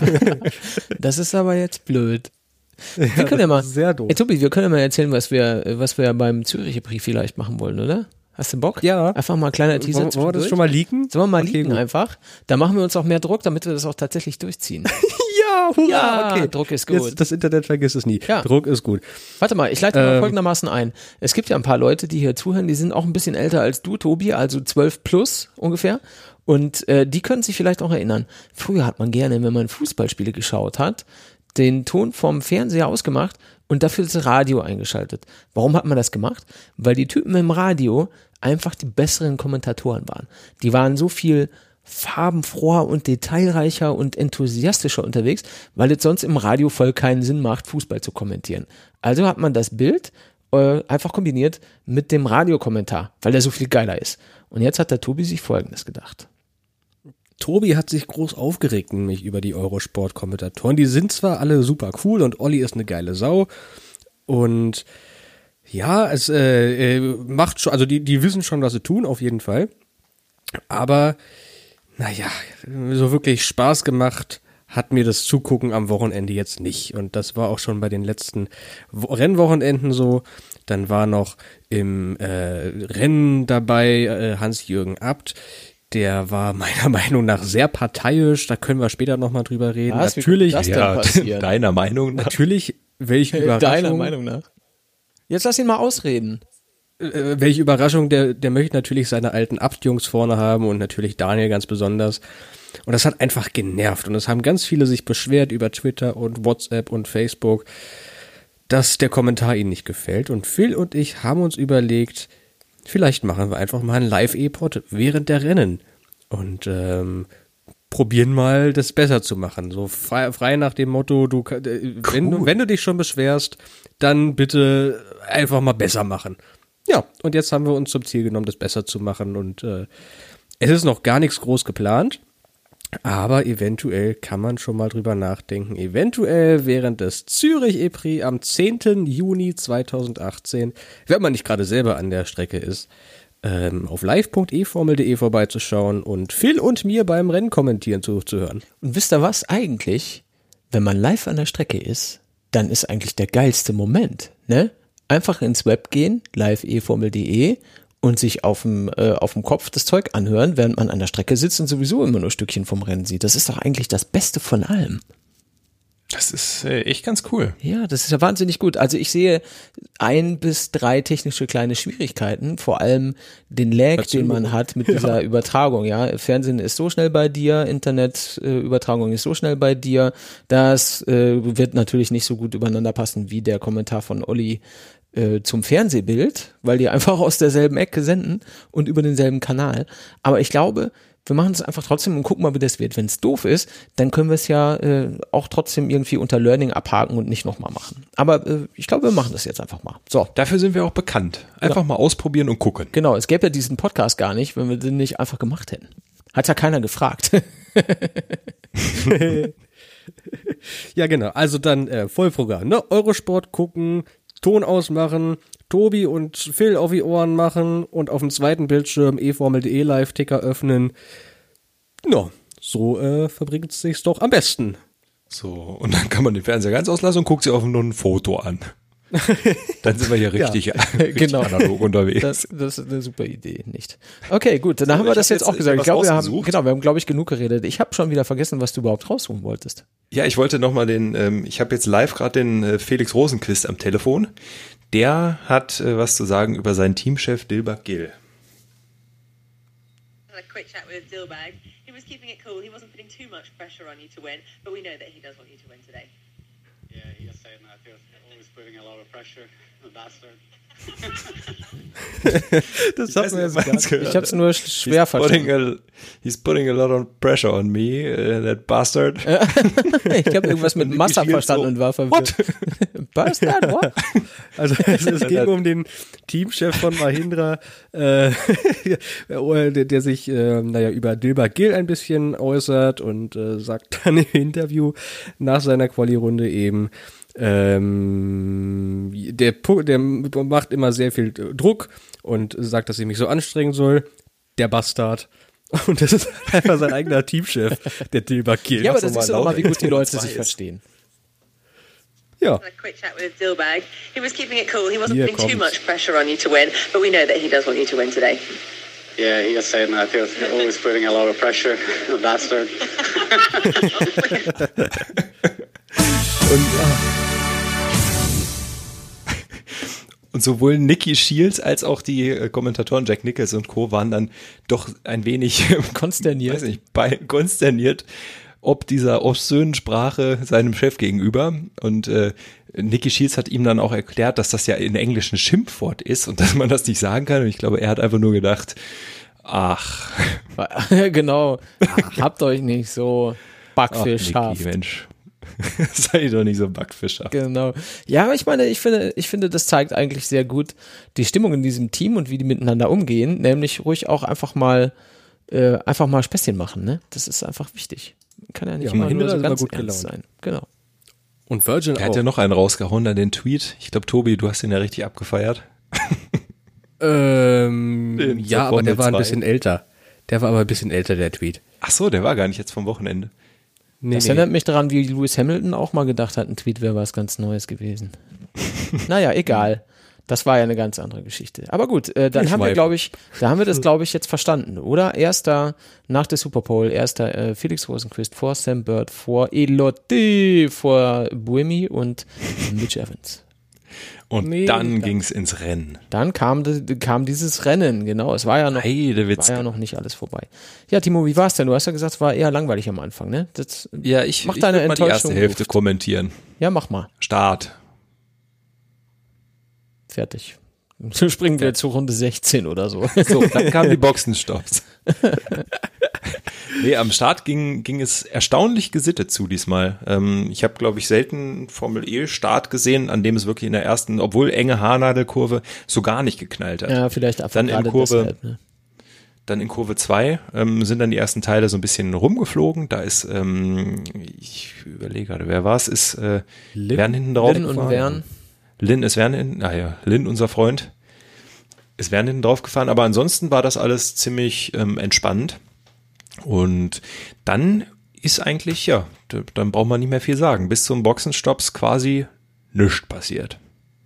Das ist aber jetzt blöd. Wir können ja mal. das ist sehr doof. Ey, Tobi, wir können ja mal erzählen, was wir, was wir beim Züricher Brief vielleicht machen wollen, oder? Hast du Bock? Ja. Einfach mal ein kleiner Teaser wollen, wollen wir das zwischendurch? schon mal leaken? Sollen wir mal Okay, liegen gut. einfach? Da machen wir uns auch mehr Druck, damit wir das auch tatsächlich durchziehen. Ja, hurra, Ja, okay. Druck ist gut. Jetzt, das Internet vergisst es nie. Ja. Druck ist gut. Warte mal, ich leite mal Ähm. folgendermaßen ein. Es gibt ja ein paar Leute, die hier zuhören, die sind auch ein bisschen älter als du, Tobi, also zwölf plus ungefähr. Und äh, die können sich vielleicht auch erinnern. Früher hat man gerne, wenn man Fußballspiele geschaut hat, den Ton vom Fernseher ausgemacht und dafür das Radio eingeschaltet. Warum hat man das gemacht? Weil die Typen im Radio einfach die besseren Kommentatoren waren. Die waren so viel farbenfroher und detailreicher und enthusiastischer unterwegs, weil es sonst im Radio voll keinen Sinn macht, Fußball zu kommentieren. Also hat man das Bild äh, einfach kombiniert mit dem Radiokommentar, weil der so viel geiler ist. Und jetzt hat der Tobi sich Folgendes gedacht. Tobi hat sich groß aufgeregt, nämlich über die Eurosport-Kommentatoren. Die sind zwar alle super cool und Olli ist eine geile Sau, Und ja, es äh, macht schon, also die, die wissen schon, was sie tun, auf jeden Fall. Aber, naja, so wirklich Spaß gemacht hat mir das Zugucken am Wochenende jetzt nicht. Und das war auch schon bei den letzten Wo- Rennwochenenden so. Dann war noch im äh, Rennen dabei äh, Hans-Jürgen Abt. Der war meiner Meinung nach sehr parteiisch. Da können wir später nochmal drüber reden. Was? Wie Natürlich, konnte das denn passieren? deiner Meinung nach. natürlich, welche Überraschung. Deiner Meinung nach. Jetzt lass ihn mal ausreden. Äh, welche Überraschung, der, der möchte natürlich seine alten Abt-Jungs vorne haben und natürlich Daniel ganz besonders. Und das hat einfach genervt. Und es haben ganz viele sich beschwert über Twitter und WhatsApp und Facebook, dass der Kommentar ihnen nicht gefällt. Und Phil und ich haben uns überlegt, vielleicht machen wir einfach mal einen Live-E-Pod während der Rennen. Und ähm, probieren mal, das besser zu machen. So frei, frei nach dem Motto, du, äh, wenn, du, wenn du dich schon beschwerst, dann bitte einfach mal besser machen. Ja, und jetzt haben wir uns zum Ziel genommen, das besser zu machen. Und äh, es ist noch gar nichts groß geplant. Aber eventuell kann man schon mal drüber nachdenken. Eventuell während des Zürich E-Prix am zehnten Juni zweitausendachtzehn, wenn man nicht gerade selber an der Strecke ist, ähm, auf live punkt e formel punkt de vorbeizuschauen und Phil und mir beim Rennen kommentieren zuzuhören. Und wisst ihr was? Eigentlich, wenn man live an der Strecke ist, dann ist eigentlich der geilste Moment, ne? Einfach ins Web gehen, live punkt e formel punkt de und sich auf dem, äh, auf dem Kopf das Zeug anhören, während man an der Strecke sitzt und sowieso immer nur Stückchen vom Rennen sieht. Das ist doch eigentlich das Beste von allem. Das ist äh, echt ganz cool. Ja, das ist ja wahnsinnig gut. Also ich sehe ein bis drei technische kleine Schwierigkeiten, vor allem den Lag, Dazu. den man hat mit dieser Übertragung. Ja, Fernsehen ist so schnell bei dir, Internetübertragung äh, ist so schnell bei dir, das äh, wird natürlich nicht so gut übereinander passen wie der Kommentar von Olli äh, zum Fernsehbild, weil die einfach aus derselben Ecke senden und über denselben Kanal. Aber ich glaube, wir machen es einfach trotzdem und gucken mal, wie das wird. Wenn es doof ist, dann können wir es ja äh, auch trotzdem irgendwie unter Learning abhaken und nicht nochmal machen. Aber äh, ich glaube, wir machen das jetzt einfach mal. So. Dafür sind wir auch bekannt. Einfach Ja. mal ausprobieren und gucken. Genau, es gäbe ja diesen Podcast gar nicht, wenn wir den nicht einfach gemacht hätten. Hat ja keiner gefragt. Ja, genau. Also dann äh, Vollprogramm, ne? Eurosport gucken, Ton ausmachen, Tobi und Phil auf die Ohren machen und auf dem zweiten Bildschirm e formel punkt de Live-Ticker öffnen. Ja, so äh, verbringt es sich doch am besten. So, und dann kann man den Fernseher ganz auslassen und guckt sich auf nur ein Foto an. Dann sind wir hier richtig, richtig Genau. analog unterwegs. Das, das ist eine super Idee, nicht? Okay, gut, dann haben ich wir hab das jetzt jetzt auch gesagt. Ich was glaube, wir haben, rausgesucht. genau, wir haben, glaube ich, genug geredet. Ich habe schon wieder vergessen, was du überhaupt raussuchen wolltest. Ja, ich wollte nochmal den, ähm, ich habe jetzt live gerade den äh, Felix Rosenquist am Telefon. Der hat äh, was zu sagen über seinen Teamchef Dilbert Gill. Had a quick chat with Dilbag. He was keeping it cool. He wasn't putting too much pressure on you to win, but we know that he does want you to win today. Yeah, he is saying that. He's always putting a lot of pressure. The bastard. Das weiß nicht, ob man's gehört Ich habe es nur sch- schwer he's putting, verstanden. a, he's putting a lot of pressure on me, uh, that bastard. Ich habe irgendwas mit Und Massa Niki verstanden so, und war verwirrt. Bastard, what? Also es, es ging um den Teamchef von Mahindra, äh, der, der sich, äh, naja, über Dilbert Gill ein bisschen äußert und äh, sagt dann im Interview nach seiner Quali-Runde eben, ähm, der, Pu- der macht immer sehr viel Druck und sagt, dass ich mich so anstrengen soll. Der Bastard. Und das ist einfach sein eigener Teamchef, der Dilbert Gill. Ja, aber so das mal ist doch mal, laut, wie gut die wenn Leute zwei sich ist. verstehen. Ja. Had a quick chat with Dilbag. He was keeping it cool. He wasn't Hier putting too kommt's. much pressure on you to win, but we know that he does want you to win today. Yeah, he is saying that. He's always putting a lot of pressure. The bastard. Und sowohl Nikki Shields als auch die äh, Kommentatoren Jack Nichols und Co. waren dann doch ein wenig Konsterniert. weiß nicht, bei, konsterniert, ob dieser obszönen Sprache seinem Chef gegenüber. Und äh, Nikki Shields hat ihm dann auch erklärt, dass das ja in Englisch ein Schimpfwort ist und dass man das nicht sagen kann. Und ich glaube, er hat einfach nur gedacht, ach, Genau. Habt euch nicht so ach backfischhaft. Nikki, Mensch. Sei doch nicht so backfischhaft. Genau. Ja, aber ich meine, ich finde, ich finde, das zeigt eigentlich sehr gut die Stimmung in diesem Team und wie die miteinander umgehen, nämlich ruhig auch einfach mal, äh, einfach mal Späßchen machen, ne? Das ist einfach wichtig. Kann ja nicht Ja, immer Mahindra nur so ist immer ganz gut ernst gelaunt. sein. Genau. Und Virgin Er hat auch. ja noch einen rausgehauen an den Tweet. Ich glaube, Tobi, du hast den ja richtig abgefeiert. Ähm, Den ja, zur aber der Formel war ein zwei. bisschen älter. Der war aber ein bisschen älter, der Tweet. Ach so, der war gar nicht jetzt vom Wochenende. Nee, Das nee. erinnert mich daran, wie Lewis Hamilton auch mal gedacht hat, ein Tweet wäre was ganz Neues gewesen. Naja, egal. Das war ja eine ganz andere Geschichte. Aber gut, äh, dann Wir haben wir, schweifen. glaube ich, da haben wir das, glaube ich, jetzt verstanden, oder? Erster, nach der Super Bowl, erster äh, Felix Rosenquist vor Sam Bird, vor Elodie, vor Buemi und Mitch Evans. Und Nee, dann da- ging's ins Rennen. Dann kam, die- kam dieses Rennen, genau. Es war ja noch, Heidewitzka. war ja noch nicht alles vorbei. Ja, Timo, wie war es denn? Du hast ja gesagt, es war eher langweilig am Anfang, ne? Das, Ja, ich, Mach ich deine würd mal die erste Enttäuschung Hälfte Luft. kommentieren. ja, mach mal. Start. Fertig. So springen wir zu Runde sechzehn oder so. So, dann kamen die Boxenstopps. Nee, am Start ging, ging es erstaunlich gesittet zu diesmal. Ähm, ich habe, glaube ich, selten Formel E-Start gesehen, an dem es wirklich in der ersten, obwohl enge Haarnadelkurve, so gar nicht geknallt hat. Ja, vielleicht einfach Dann in gerade Kurve- deshalb, ne? Dann in Kurve zwei ähm, sind dann die ersten Teile so ein bisschen rumgeflogen. Da ist, ähm, ich überlege gerade, wer war es? Ist äh, Lin? Wern hinten drauf Lin und gefahren? Wern. Lin ist Wern hinten, ah ja, Lin, unser Freund, ist Wern hinten drauf gefahren. Aber ansonsten war das alles ziemlich ähm, entspannt. Und dann ist eigentlich, ja, d- dann braucht man nicht mehr viel sagen. Bis zum Boxenstopps quasi nichts passiert.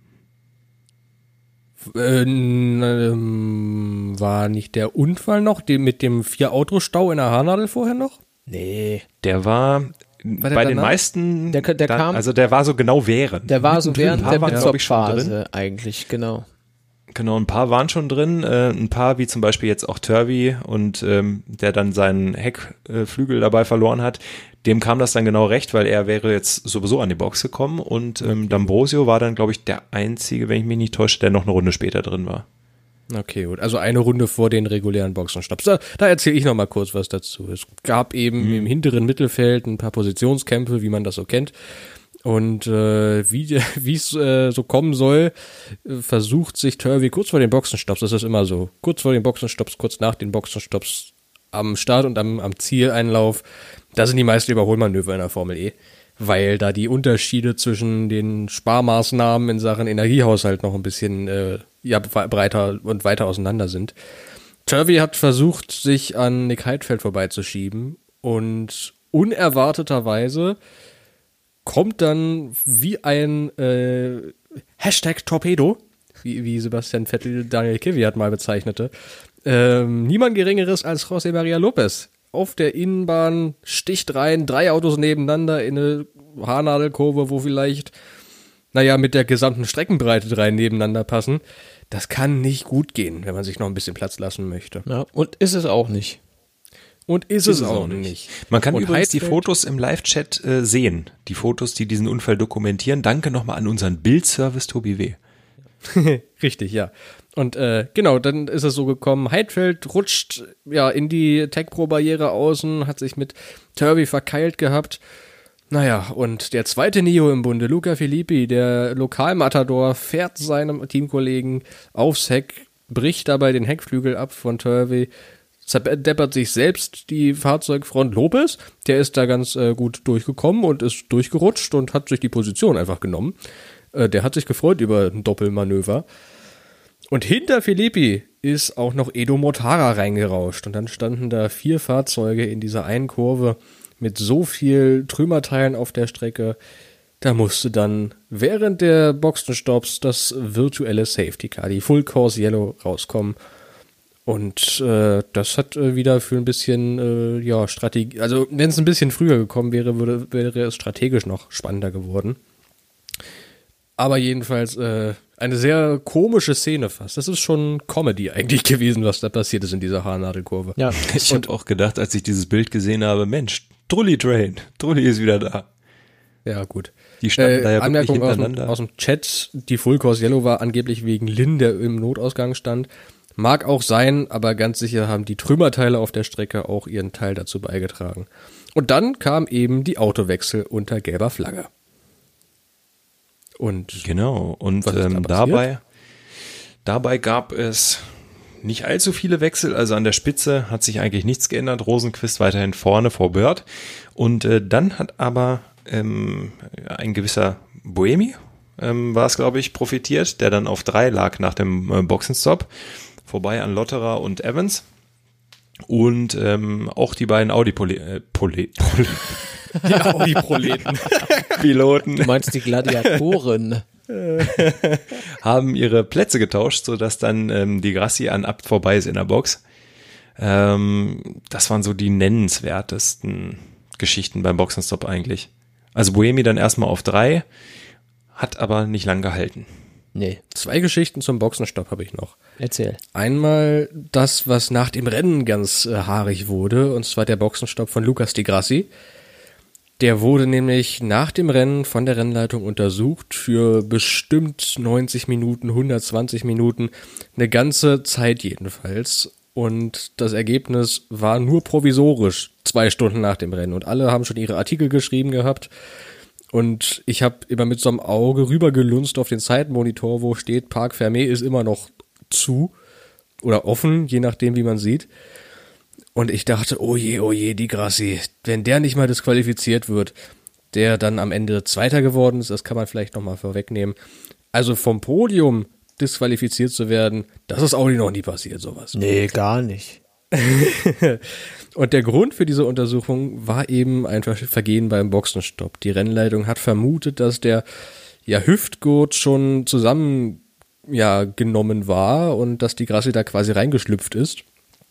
Äh, n- ähm, war nicht der Unfall noch die, mit dem Vier-Auto-Stau in der Haarnadel vorher noch? Nee. Der war, der bei den danach? meisten, Der- der dann, kam- also der war so genau während. Der war so Mittendrin, während ein paar der waren, glaub ich, schon drin. Mitstop-Phase eigentlich, genau. Genau, ein paar waren schon drin, äh, ein paar wie zum Beispiel jetzt auch Turvey und ähm, der dann seinen Heckflügel äh, dabei verloren hat, dem kam das dann genau recht, weil er wäre jetzt sowieso an die Box gekommen und ähm, D'Ambrosio war dann, glaube ich, der Einzige, wenn ich mich nicht täusche, der noch eine Runde später drin war. Okay, gut. Also eine Runde vor den regulären Boxenstopps. Da, da erzähle ich noch mal kurz was dazu. Es gab eben im hinteren Mittelfeld ein paar Positionskämpfe, wie man das so kennt. Und äh, wie wie es äh, so kommen soll, äh, versucht sich Turvey kurz vor den Boxenstopps, das ist immer so, kurz vor den Boxenstopps, kurz nach den Boxenstopps, am Start und am, am Zieleinlauf, da sind die meisten Überholmanöver in der Formel E, weil da die Unterschiede zwischen den Sparmaßnahmen in Sachen Energiehaushalt noch ein bisschen äh, ja, breiter und weiter auseinander sind. Turvey hat versucht, sich an Nick Heidfeld vorbeizuschieben und unerwarteterweise kommt dann wie ein äh, Hashtag Torpedo, wie, wie Sebastian Vettel Daniel Kvyat mal bezeichnete, ähm, niemand Geringeres als José María López. Auf der Innenbahn sticht rein, drei Autos nebeneinander in eine Haarnadelkurve, wo vielleicht, naja, mit der gesamten Streckenbreite drei nebeneinander passen. Das kann nicht gut gehen, wenn man sich noch ein bisschen Platz lassen möchte. Ja, und ist es auch nicht. Und ist, Ist es auch nicht. Man kann Und übrigens die Heidfeld- Fotos im Live-Chat äh, sehen, die Fotos, die diesen Unfall dokumentieren. Danke nochmal an unseren Bildservice Tobi W. Richtig, ja. Und äh, genau, dann ist es so gekommen, Heidfeld rutscht ja in die Tech-Pro-Barriere außen, hat sich mit Turvey verkeilt gehabt. Naja, und der zweite Neo im Bunde, Luca Filippi, der Lokalmatador, fährt seinem Teamkollegen aufs Heck, bricht dabei den Heckflügel ab von Turvey, zerdeppert sich selbst die Fahrzeugfront. Lopez, der ist da ganz äh, gut durchgekommen und ist durchgerutscht und hat sich die Position einfach genommen. Äh, der hat sich gefreut über ein Doppelmanöver. Und hinter Filippi ist auch noch Edo Mortara reingerauscht. Und dann standen da vier Fahrzeuge in dieser einen Kurve mit so viel Trümmerteilen auf der Strecke. Da musste dann während der Boxenstopps das virtuelle Safety Car, die Full Course Yellow, rauskommen. Und äh, das hat äh, wieder für ein bisschen, äh, ja, Strategie, also wenn es ein bisschen früher gekommen wäre, würde, wäre es strategisch noch spannender geworden. Aber jedenfalls äh, eine sehr komische Szene fast. Das ist schon Comedy eigentlich gewesen, was da passiert ist in dieser Haarnadelkurve. Ja, Ich habe auch gedacht, als ich dieses Bild gesehen habe, Mensch, Trulli Train, Trulli ist wieder da. Ja, gut. Die standen Äh, da ja wirklich Anmerkung aus dem, hintereinander. aus dem Chat, die Full Course Yellow war angeblich wegen Lin, der im Notausgang stand. Mag auch sein, aber ganz sicher haben die Trümmerteile auf der Strecke auch ihren Teil dazu beigetragen. Und dann kam eben die Autowechsel unter gelber Flagge. Und Genau, und Was ist da ähm, passiert? dabei, dabei gab es nicht allzu viele Wechsel, also an der Spitze hat sich eigentlich nichts geändert, Rosenquist weiterhin vorne vor Bird und äh, dann hat aber ähm, ein gewisser Buemi, ähm, war es, glaube ich, profitiert, der dann auf drei lag nach dem äh, Boxenstopp, vorbei an Lotterer und Evans. Und ähm, auch die beiden Audi-Pole- äh, Pole- Pole- Die Audi-Proleten. Piloten Du meinst die Gladiatoren? haben ihre Plätze getauscht, sodass dann ähm, die Grassi an Abt vorbei ist in der Box. Ähm, das waren so die nennenswertesten Geschichten beim Boxenstopp eigentlich. Also Buemi dann erstmal auf drei, hat aber nicht lang gehalten. Nee, Zwei Geschichten zum Boxenstopp habe ich noch. erzähl. Einmal das, was nach dem Rennen ganz äh, haarig wurde, und zwar der Boxenstopp von Lucas Di Grassi. Der wurde nämlich nach dem Rennen von der Rennleitung untersucht für bestimmt neunzig Minuten, hundertzwanzig Minuten, eine ganze Zeit jedenfalls. Und das Ergebnis war nur provisorisch zwei Stunden nach dem Rennen. Und alle haben schon ihre Artikel geschrieben gehabt. Und ich habe immer mit so einem Auge rübergelunzt auf den Zeitmonitor, wo steht, Parc Fermé ist immer noch zu oder offen, je nachdem, wie man sieht. Und ich dachte, oh je, oh je, Di Grassi, wenn der nicht mal disqualifiziert wird, der dann am Ende Zweiter geworden ist, das kann man vielleicht nochmal vorwegnehmen. Also vom Podium disqualifiziert zu werden, das ist Audi noch nie passiert, sowas. Nee, gar nicht. Und der Grund für diese Untersuchung war eben ein Vergehen beim Boxenstopp. Die Rennleitung hat vermutet, dass der ja, Hüftgurt schon zusammen ja, genommen war und dass die Grassi da quasi reingeschlüpft ist.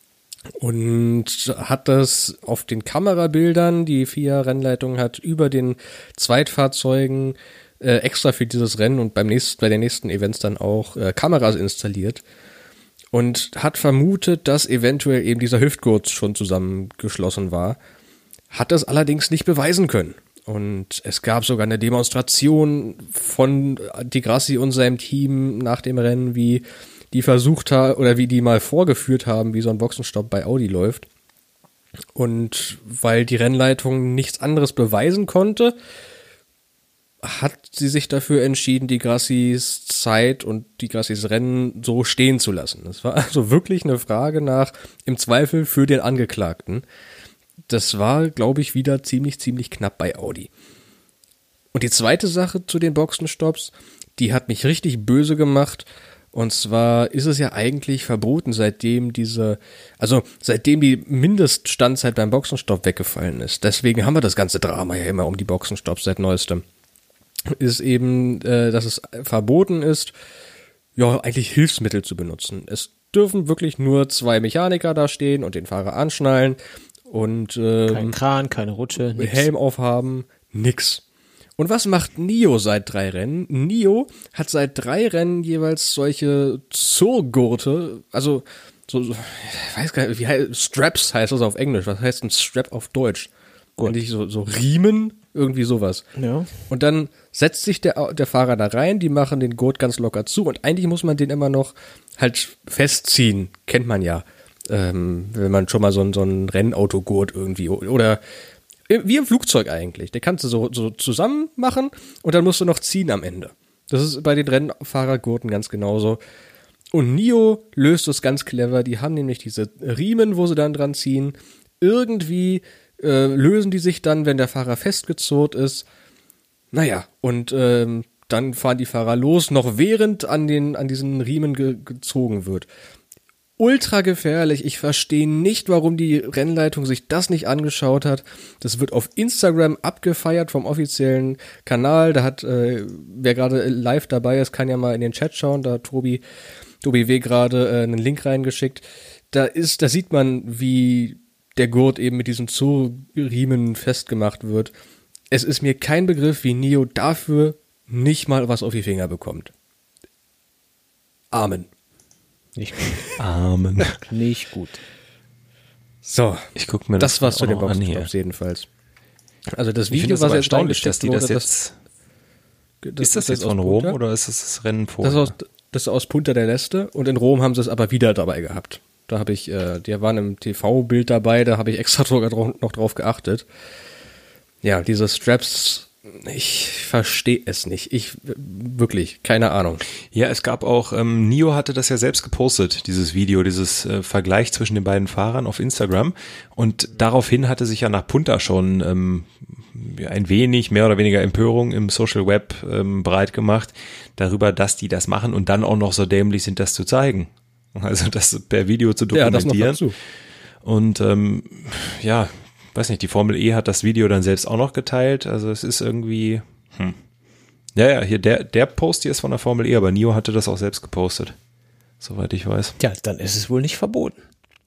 Und hat das auf den Kamerabildern, die F I A-Rennleitung hat, über den Zweitfahrzeugen äh, extra für dieses Rennen und beim nächsten, bei den nächsten Events dann auch äh, Kameras installiert und hat vermutet, dass eventuell eben dieser Hüftgurt schon zusammengeschlossen war, hat das allerdings nicht beweisen können. Und es gab sogar eine Demonstration von Di Grassi und seinem Team nach dem Rennen, wie die versucht haben, oder wie die mal vorgeführt haben, wie so ein Boxenstopp bei Audi läuft. Und weil die Rennleitung nichts anderes beweisen konnte, hat sie sich dafür entschieden, Di Grassis Zeit und Di Grassis Rennen so stehen zu lassen. Das war also wirklich eine Frage nach, im Zweifel für den Angeklagten. Das war, glaube ich, wieder ziemlich, ziemlich knapp bei Audi. Und die zweite Sache zu den Boxenstopps, die hat mich richtig böse gemacht. Und zwar ist es ja eigentlich verboten, seitdem diese, also seitdem die Mindeststandzeit beim Boxenstopp weggefallen ist. Deswegen haben wir das ganze Drama ja immer um die Boxenstopps seit neuestem. Ist eben, äh, dass es verboten ist, ja, eigentlich Hilfsmittel zu benutzen. Es dürfen wirklich nur zwei Mechaniker da stehen und den Fahrer anschnallen und ähm, Kein Kran, keine Rutsche, nix. Helm aufhaben, nix. Und was macht Nio seit drei Rennen? Nio hat seit drei Rennen jeweils solche Zurgurte, also so, so ich weiß gar nicht, wie heißt, Straps heißt das auf Englisch. Was heißt ein Strap auf Deutsch? Eigentlich so, so Riemen, irgendwie sowas. Ja. Und dann setzt sich der, der Fahrer da rein, die machen den Gurt ganz locker zu und eigentlich muss man den immer noch halt festziehen, kennt man ja, ähm, wenn man schon mal so, so einen Rennautogurt irgendwie oder wie im Flugzeug eigentlich. Der kannst du so, so zusammen machen und dann musst du noch ziehen am Ende. Das ist bei den Rennfahrergurten ganz genauso. Und Nio löst es ganz clever. Die haben nämlich diese Riemen, wo sie dann dran ziehen. Irgendwie äh, lösen die sich dann, wenn der Fahrer festgezurrt ist. Naja, und ähm, dann fahren die Fahrer los, noch während an den an diesen Riemen ge- gezogen wird. Ultra gefährlich. Ich verstehe nicht, warum die Rennleitung sich das nicht angeschaut hat. Das wird auf Instagram abgefeiert vom offiziellen Kanal. Da hat, äh, wer gerade live dabei ist, kann ja mal in den Chat schauen. Da hat Tobi, Tobi W. gerade äh, einen Link reingeschickt. Da ist, da sieht man, wie der Gurt eben mit diesen Zuriemen festgemacht wird. Es ist mir kein Begriff, wie Nio dafür nicht mal was auf die Finger bekommt. Amen. Nicht gut. Amen. Nicht gut. So, Ich guck mir das, das war's zu auch den noch an hier. Boxenstops jedenfalls. Also das Ich Video, finde es was aber jetzt erstaunlich, dass reingesteckt die das wurde, jetzt, das, ist das das jetzt aus von Rom Punta? oder ist das das Rennen Das vorher? ist, aus, das ist aus Punta del Este und in Rom haben sie es aber wieder dabei gehabt. Da habe ich, äh, die waren im T V-Bild dabei, da habe ich extra sogar noch drauf geachtet. Ja, diese Straps, ich verstehe es nicht. Ich, wirklich, keine Ahnung. Ja, es gab auch, ähm, Nio hatte das ja selbst gepostet, dieses Video, dieses äh, Vergleich zwischen den beiden Fahrern auf Instagram. Und daraufhin hatte sich ja nach Punta schon ähm, ein wenig mehr oder weniger Empörung im Social Web ähm, breit gemacht darüber, dass die das machen und dann auch noch so dämlich sind, das zu zeigen. Also das per Video zu dokumentieren. Ja, das noch dazu. Und ähm, ja, weiß nicht, die Formel E hat das Video dann selbst auch noch geteilt. Also es ist irgendwie, hm. Ja, ja, hier der, der Post hier ist von der Formel E, aber Nio hatte das auch selbst gepostet, soweit ich weiß. Ja, dann ist es wohl nicht verboten.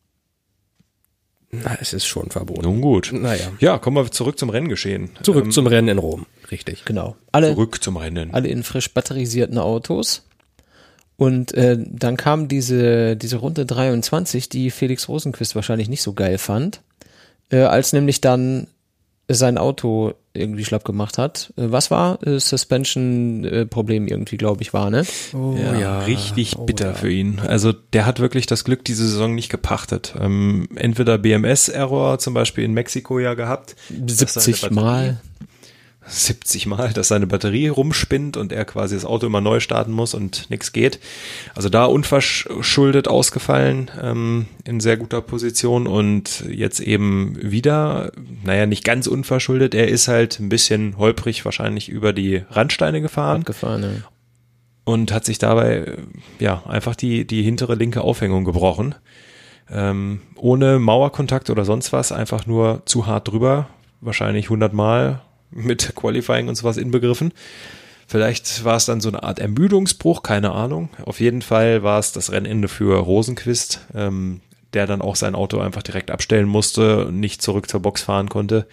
Na, es ist schon verboten. Nun gut. Naja. Ja, kommen wir zurück zum Renngeschehen. Zurück ähm, zum Rennen in Rom. Richtig. Genau. Alle, Zurück zum Rennen. alle in frisch batterisierten Autos. Und äh, dann kam diese, diese Runde dreiundzwanzig, die Felix Rosenqvist wahrscheinlich nicht so geil fand, äh, als nämlich dann sein Auto irgendwie schlapp gemacht hat. Äh, was war? Äh, Suspension-Problem irgendwie, glaube ich, war, ne? Oh Ja, richtig bitter für ihn. Also der hat wirklich das Glück diese Saison nicht gepachtet. Ähm, entweder B M S-Error zum Beispiel in Mexiko ja gehabt. siebzig Mal. siebzig Mal, dass seine Batterie rumspinnt und er quasi das Auto immer neu starten muss und nichts geht. Also da unverschuldet ausgefallen, ähm, in sehr guter Position und jetzt eben wieder, naja, nicht ganz unverschuldet, er ist halt ein bisschen holprig wahrscheinlich über die Randsteine gefahren. Abgefahren, ja. Und hat sich dabei, ja, einfach die, die hintere linke Aufhängung gebrochen. Ähm, ohne Mauerkontakt oder sonst was, einfach nur zu hart drüber, wahrscheinlich hundert Mal mit Qualifying und sowas inbegriffen. Vielleicht war es dann so eine Art Ermüdungsbruch, keine Ahnung. Auf jeden Fall war es das Rennende für Rosenqvist, ähm, der dann auch sein Auto einfach direkt abstellen musste und nicht zurück zur Box fahren konnte.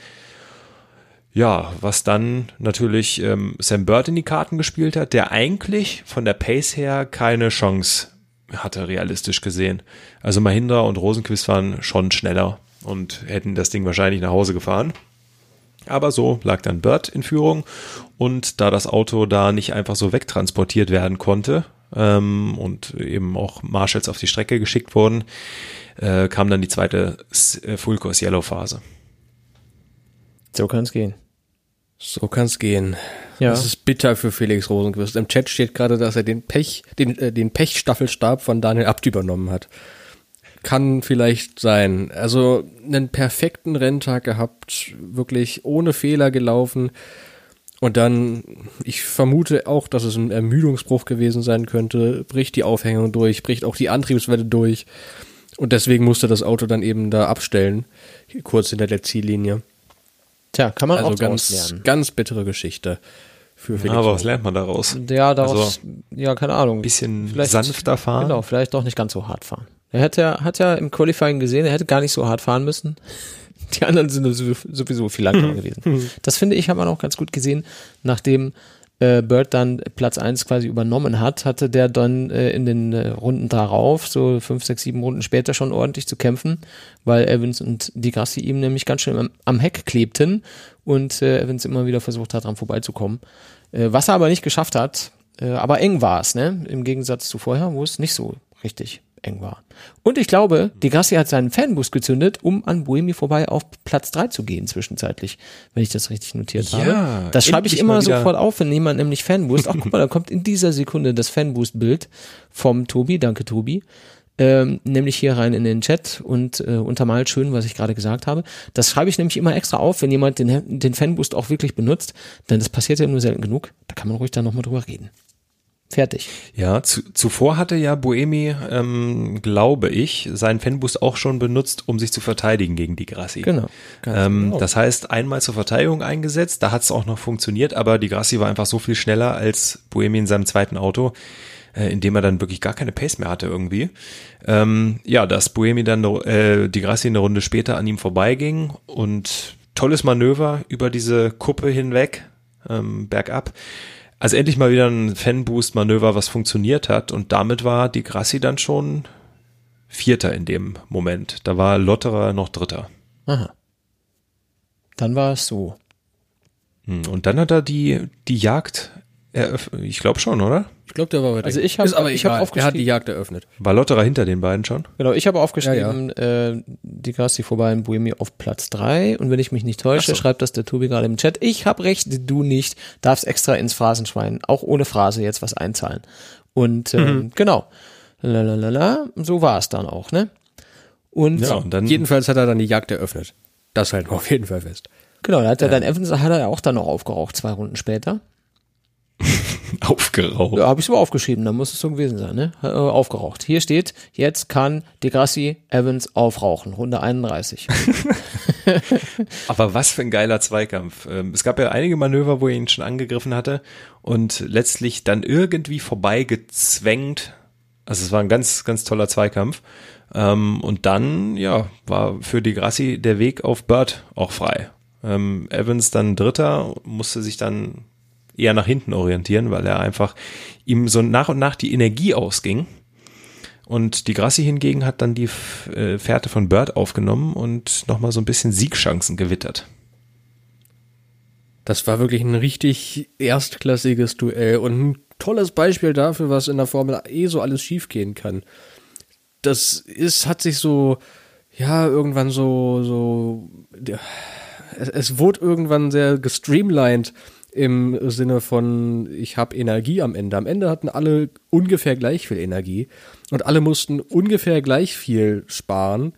Ja, was dann natürlich ähm, Sam Bird in die Karten gespielt hat, der eigentlich von der Pace her keine Chance hatte, realistisch gesehen. Also Mahindra und Rosenqvist waren schon schneller und hätten das Ding wahrscheinlich nach Hause gefahren. Aber so lag dann Bird in Führung und da das Auto da nicht einfach so wegtransportiert werden konnte ähm, und eben auch Marshalls auf die Strecke geschickt wurden, äh, kam dann die zweite äh, Full Course Yellow Phase. So kann es gehen. So kann es gehen. Ja. Das ist bitter für Felix Rosenqvist. Im Chat steht gerade, dass er den Pech, den, äh, den Pechstaffelstab von Daniel Abt übernommen hat. Kann vielleicht sein. Also einen perfekten Renntag gehabt, wirklich ohne Fehler gelaufen. Und dann, ich vermute auch, dass es ein Ermüdungsbruch gewesen sein könnte, bricht die Aufhängung durch, bricht auch die Antriebswelle durch. Und deswegen musste das Auto dann eben da abstellen, kurz hinter der Ziellinie. Tja, kann man Also auch ganz, lernen. ganz bittere Geschichte für Felix. Aber was lernt man daraus? Ja, daraus, Also, ja, keine Ahnung. Ein bisschen Vielleicht- sanfter fahren? Genau, vielleicht doch nicht ganz so hart fahren. Er hätte ja, hat ja im Qualifying gesehen, er hätte gar nicht so hart fahren müssen. Die anderen sind sowieso viel langsamer gewesen. Das finde ich, hat man auch ganz gut gesehen, nachdem äh, Bird dann Platz eins quasi übernommen hat, hatte der dann äh, in den äh, Runden darauf, so fünf, sechs, sieben Runden später schon ordentlich zu kämpfen, weil Evans und Di Grassi ihm nämlich ganz schön am, am Heck klebten und äh, Evans immer wieder versucht hat, dran vorbeizukommen. Äh, was er aber nicht geschafft hat, äh, aber eng war es, ne? Im Gegensatz zu vorher, wo es nicht so richtig eng war. Und ich glaube, Di Grassi hat seinen Fanboost gezündet, um an Buemi vorbei auf Platz drei zu gehen zwischenzeitlich, wenn ich das richtig notiert Ja, habe. Das schreibe ich endlich immer mal wieder. sofort auf, wenn jemand nämlich Fanboost, ach guck mal, da kommt in dieser Sekunde das Fanboost-Bild vom Tobi, danke Tobi, ähm, nämlich hier rein in den Chat und äh, untermalt schön, was ich gerade gesagt habe. Das schreibe ich nämlich immer extra auf, wenn jemand den, den Fanboost auch wirklich benutzt, denn das passiert ja nur selten genug, da kann man ruhig dann nochmal drüber reden. Fertig. Ja, zu, zuvor hatte ja Buemi, ähm, glaube ich, seinen Fanboost auch schon benutzt, um sich zu verteidigen gegen Di Grassi. Genau. Ganz Ähm, genau. Das heißt, einmal zur Verteidigung eingesetzt, da hat es auch noch funktioniert, aber Di Grassi war einfach so viel schneller als Buemi in seinem zweiten Auto, äh, in dem er dann wirklich gar keine Pace mehr hatte irgendwie. Ähm, ja, dass Buemi dann äh, Di Grassi eine Runde später an ihm vorbeiging und tolles Manöver über diese Kuppe hinweg, ähm, bergab. Also endlich mal wieder ein Fanboost-Manöver, was funktioniert hat und damit war Di Grassi dann schon Vierter in dem Moment. Da war Lotterer noch Dritter. Aha. Dann war es so. Hm, Und dann hat er die, die Jagd eröffnet. Ich glaube schon, oder? Ich glaube, der war weiter. Also ich hab- Ist aber ich hab egal. Er hat aufgeschrieben- die Jagd eröffnet. War Lotterer hinter den beiden schon? Genau, ich habe aufgeschrieben, Äh, Di Grassi vorbei in Buemi auf Platz drei und wenn ich mich nicht täusche, Ach so. schreibt das der Tobi gerade im Chat, ich habe recht, du nicht, darfst extra ins Phrasenschwein, auch ohne Phrase jetzt was einzahlen. Und ähm, Mhm. genau, lalalala, so war es dann auch, ne? Und Ja, und dann Jedenfalls hat er dann die Jagd eröffnet. Das halten wir auf jeden Fall fest. Genau, da hat er dann Evans, hat er ja auch dann noch aufgeraucht, zwei Runden später. Aufgeraucht. Ja, habe ich so aufgeschrieben, da muss es so gewesen sein, ne? Äh, aufgeraucht. Hier steht, jetzt kann Di Grassi Evans aufrauchen, Runde einunddreißig. Aber was für ein geiler Zweikampf. Ähm, Es gab ja einige Manöver, wo er ihn schon angegriffen hatte und letztlich dann irgendwie vorbeigezwängt. Also es war ein ganz, ganz toller Zweikampf. Ähm, Und dann, ja, war für Di Grassi der Weg auf Bird auch frei. Ähm, Evans dann Dritter, musste sich dann eher nach hinten orientieren, weil er einfach ihm so nach und nach die Energie ausging. Und Di Grassi hingegen hat dann die äh, Fährte von Bird aufgenommen und nochmal so ein bisschen Siegchancen gewittert. Das war wirklich ein richtig erstklassiges Duell und ein tolles Beispiel dafür, was in der Formel E so alles schiefgehen kann. Das ist, hat sich so, ja, irgendwann so, so, ja, es, es wurde irgendwann sehr gestreamlined im Sinne von, ich habe Energie am Ende. Am Ende hatten alle ungefähr gleich viel Energie und alle mussten ungefähr gleich viel sparen.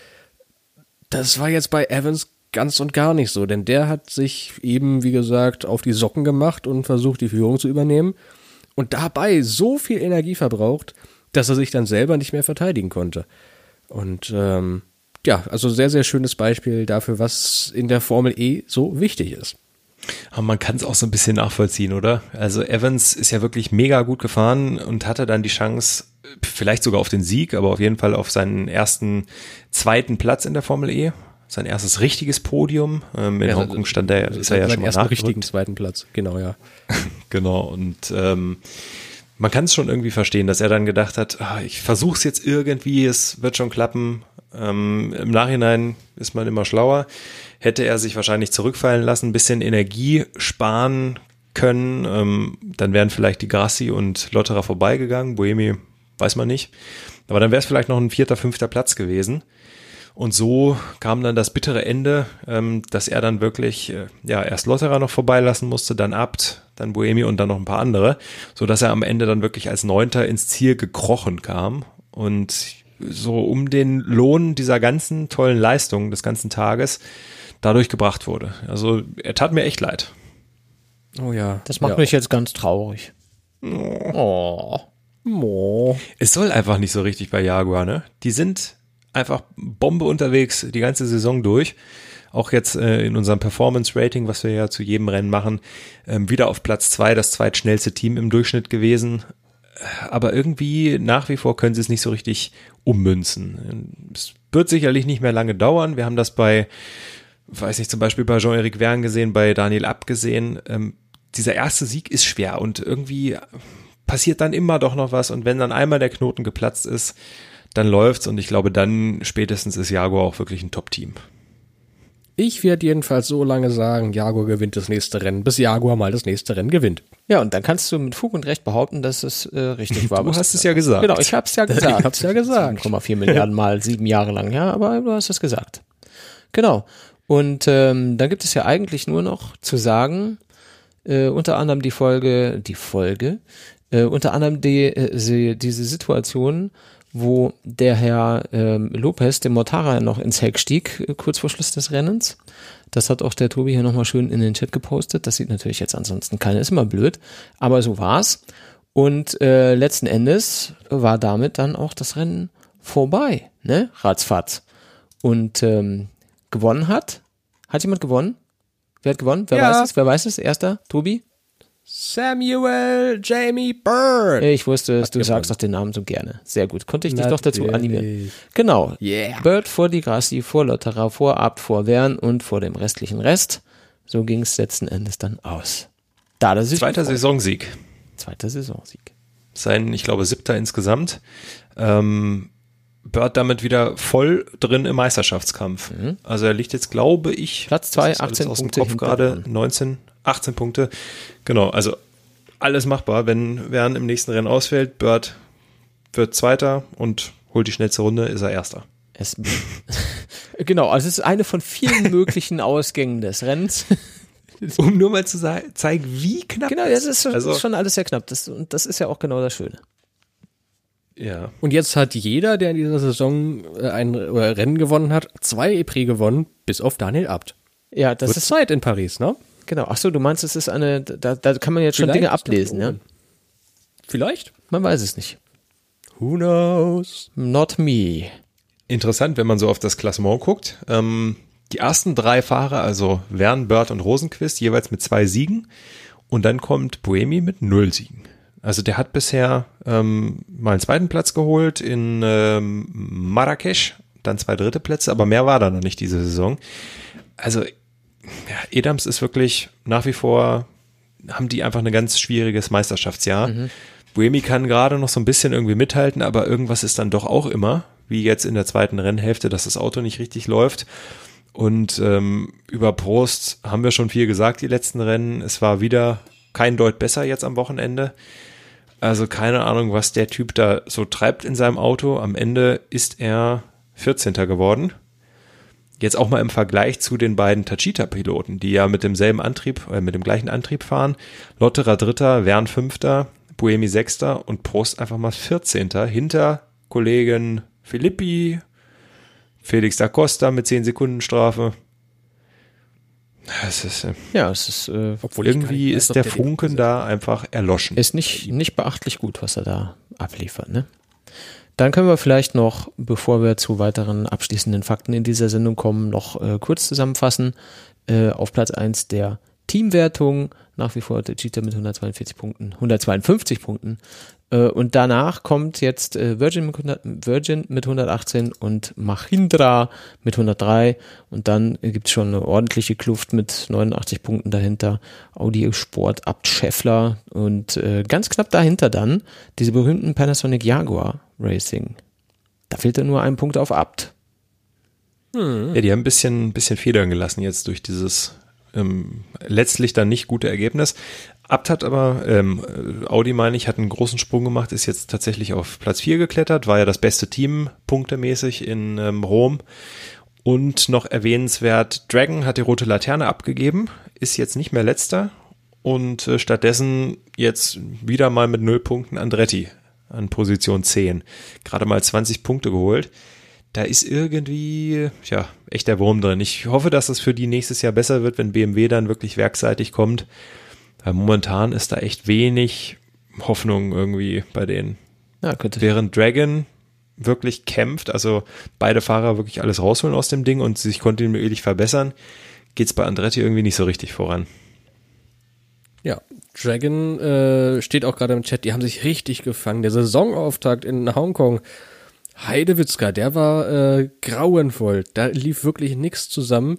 Das war jetzt bei Evans ganz und gar nicht so, denn der hat sich eben, wie gesagt, auf die Socken gemacht und versucht, die Führung zu übernehmen und dabei so viel Energie verbraucht, dass er sich dann selber nicht mehr verteidigen konnte. Und ähm, ja, also sehr, sehr schönes Beispiel dafür, was in der Formel E so wichtig ist. Aber man kann es auch so ein bisschen nachvollziehen, oder? Also Evans ist ja wirklich mega gut gefahren und hatte dann die Chance, vielleicht sogar auf den Sieg, aber auf jeden Fall auf seinen ersten, zweiten Platz in der Formel E. Sein erstes richtiges Podium. Ähm, in Ja, Hongkong stand er, ist er ja schon mal ersten nachgerückt. richtigen zweiten Platz, genau, ja. Genau, und ähm, man kann es schon irgendwie verstehen, dass er dann gedacht hat, ah, ich versuche es jetzt irgendwie, es wird schon klappen. Ähm, Im Nachhinein ist man immer schlauer. Hätte er sich wahrscheinlich zurückfallen lassen, ein bisschen Energie sparen können, ähm, dann wären vielleicht Di Grassi und Lotterer vorbeigegangen. Buemi weiß man nicht. Aber dann wäre es vielleicht noch ein vierter, fünfter Platz gewesen. Und so kam dann das bittere Ende, ähm, dass er dann wirklich äh, ja erst Lotterer noch vorbeilassen musste, dann Abt, dann Buemi und dann noch ein paar andere, so dass er am Ende dann wirklich als Neunter ins Ziel gekrochen kam und so um den Lohn dieser ganzen tollen Leistung des ganzen Tages dadurch gebracht wurde. Also er tat mir echt leid. Oh ja. Das macht ja. mich jetzt ganz traurig. Oh. Oh. Es soll einfach nicht so richtig bei Jaguar, ne? Die sind einfach Bombe unterwegs die ganze Saison durch. Auch jetzt äh, in unserem Performance-Rating, was wir ja zu jedem Rennen machen, ähm, wieder auf Platz zwei, das zweitschnellste Team im Durchschnitt gewesen. Aber irgendwie nach wie vor können sie es nicht so richtig ummünzen. Es wird sicherlich nicht mehr lange dauern. Wir haben das bei, weiß nicht, zum Beispiel bei Jean-Éric Vergne gesehen, bei Daniel Abt gesehen. Ähm, dieser erste Sieg ist schwer und irgendwie passiert dann immer doch noch was. Und wenn dann einmal der Knoten geplatzt ist, dann läuft's und ich glaube, dann spätestens ist Jaguar auch wirklich ein Top-Team. Ich werde jedenfalls so lange sagen, Jaguar gewinnt das nächste Rennen, bis Jaguar mal das nächste Rennen gewinnt. Ja, und dann kannst du mit Fug und Recht behaupten, dass es äh, richtig war. Du hast es ja gesagt. Genau, ich hab's ja gesagt. Ich hab's ja gesagt. sieben Komma vier Milliarden Mal, sieben Jahre lang, ja, aber du hast es gesagt. Genau. Und ähm, dann gibt es ja eigentlich nur noch zu sagen, äh, unter anderem die Folge, die Folge, äh, unter anderem die, äh, diese Situation, wo der Herr ähm, Lopez, dem Mortara, noch ins Heck stieg, äh, kurz vor Schluss des Rennens. Das hat auch der Tobi hier nochmal schön in den Chat gepostet. Das sieht natürlich jetzt ansonsten keiner, ist immer blöd, aber so war's. Und äh, letzten Endes war damit dann auch das Rennen vorbei, ne? Ratzfatz. Und ähm, gewonnen hat, hat jemand gewonnen? Wer hat gewonnen? Wer Ja. weiß es? Wer weiß es? Erster? Tobi? Samuel Jamie Bird. Ich wusste es, Hat du gewonnen. sagst doch den Namen so gerne. Sehr gut. Konnte ich dich doch dazu Natürlich. animieren. Genau. Yeah. Bird vor Di Grassi, vor Lotterer, vor Abt, vor Vergne und vor dem restlichen Rest. So ging es letzten Endes dann aus. Da hat er sich Zweiter gefreut. Saisonsieg. Zweiter Saisonsieg. Sein, ich glaube, siebter insgesamt. Ähm, Bird damit wieder voll drin im Meisterschaftskampf. Mhm. Also er liegt jetzt, glaube ich, Platz zwei, das ist alles achtzehn aus dem Punkte Kopf hinter gerade, Vergne. neunzehn, achtzehn Punkte. Genau, also alles machbar. Wenn Vergne im nächsten Rennen ausfällt, Bird wird Zweiter und holt die schnellste Runde, ist er Erster. Es, genau, also es ist eine von vielen möglichen Ausgängen des Rennens. Um nur mal zu zei- zeigen, wie knapp Genau, das ist schon, Also- ist schon alles sehr knapp. Das, und das ist ja auch genau das Schöne. Ja. Und jetzt hat jeder, der in dieser Saison äh, ein oder Rennen gewonnen hat, zwei E Prix gewonnen, bis auf Daniel Abt. Ja, das Wird ist Zeit in Paris, ne? Genau. Ach so, du meinst, es ist eine, da, da kann man jetzt schon Vielleicht Dinge ist das ablesen, ja? oben. Vielleicht? Man weiß es nicht. Who knows? Not me. Interessant, wenn man so auf das Klassement guckt. Ähm, die ersten drei Fahrer, also Wern, Bird und Rosenqvist, jeweils mit zwei Siegen. Und dann kommt Buemi mit null Siegen. Also der hat bisher ähm, mal einen zweiten Platz geholt in ähm, Marrakesch, dann zwei dritte Plätze, aber mehr war da noch nicht diese Saison. Also ja, Edams ist wirklich nach wie vor, haben die einfach ein ganz schwieriges Meisterschaftsjahr. Mhm. Buemi kann gerade noch so ein bisschen irgendwie mithalten, aber irgendwas ist dann doch auch immer, wie jetzt in der zweiten Rennhälfte, dass das Auto nicht richtig läuft. Und ähm, über Prost haben wir schon viel gesagt, die letzten Rennen. Es war wieder kein Deut besser jetzt am Wochenende. Also keine Ahnung, was der Typ da so treibt in seinem Auto. Am Ende ist er vierzehnter geworden. Jetzt auch mal im Vergleich zu den beiden Techeetah-Piloten, die ja mit demselben Antrieb, äh, mit dem gleichen Antrieb fahren. Lotterer Dritter, Wern Fünfter, Buemi Sechster und Prost einfach mal vierzehnter hinter Kollegen Filippi, Felix da Costa mit zehn Sekunden Strafe. Es ist, äh, Ja, es ist, äh, Obwohl ich gar irgendwie nicht weiß, ist ob der der die Funken Prise- da einfach erloschen. ist nicht, nicht beachtlich gut, was er da abliefert, ne? Dann können wir vielleicht noch, bevor wir zu weiteren abschließenden Fakten in dieser Sendung kommen, noch äh, kurz zusammenfassen. Äh, auf Platz eins der Teamwertung, nach wie vor Techeetah mit hundertzweiundvierzig Punkten, hundertzweiundfünfzig Punkten. Äh, und danach kommt jetzt äh, Virgin, mit hundert, Virgin mit hundertachtzehn und Mahindra mit hundertdrei. Und dann äh, gibt es schon eine ordentliche Kluft mit neunundachtzig Punkten dahinter. Audi Sport, Abt Scheffler und äh, ganz knapp dahinter dann diese berühmten Panasonic Jaguar Racing. Da fehlt dann nur ein Punkt auf Abt. Ja, die haben ein bisschen, bisschen Federn gelassen jetzt durch dieses ähm, letztlich dann nicht gute Ergebnis. Abt hat aber, ähm, Audi meine ich, hat einen großen Sprung gemacht, ist jetzt tatsächlich auf Platz vier geklettert, war ja das beste Team punktemäßig in ähm, Rom. Und noch erwähnenswert, Dragon hat die rote Laterne abgegeben, ist jetzt nicht mehr letzter und äh, stattdessen jetzt wieder mal mit null Punkten Andretti an Position zehn. Gerade mal zwanzig Punkte geholt. Da ist irgendwie, ja, echt der Wurm drin. Ich hoffe, dass es für die nächstes Jahr besser wird, wenn B M W dann wirklich werkseitig kommt. Weil momentan ist da echt wenig Hoffnung irgendwie bei denen. Ja, könnte. Während Dragon wirklich kämpft, also beide Fahrer wirklich alles rausholen aus dem Ding und sich kontinuierlich verbessern, geht es bei Andretti irgendwie nicht so richtig voran. Ja, Dragon äh, steht auch gerade im Chat, die haben sich richtig gefangen. Der Saisonauftakt in Hongkong, Heidewitzka, der war äh, grauenvoll. Da lief wirklich nichts zusammen.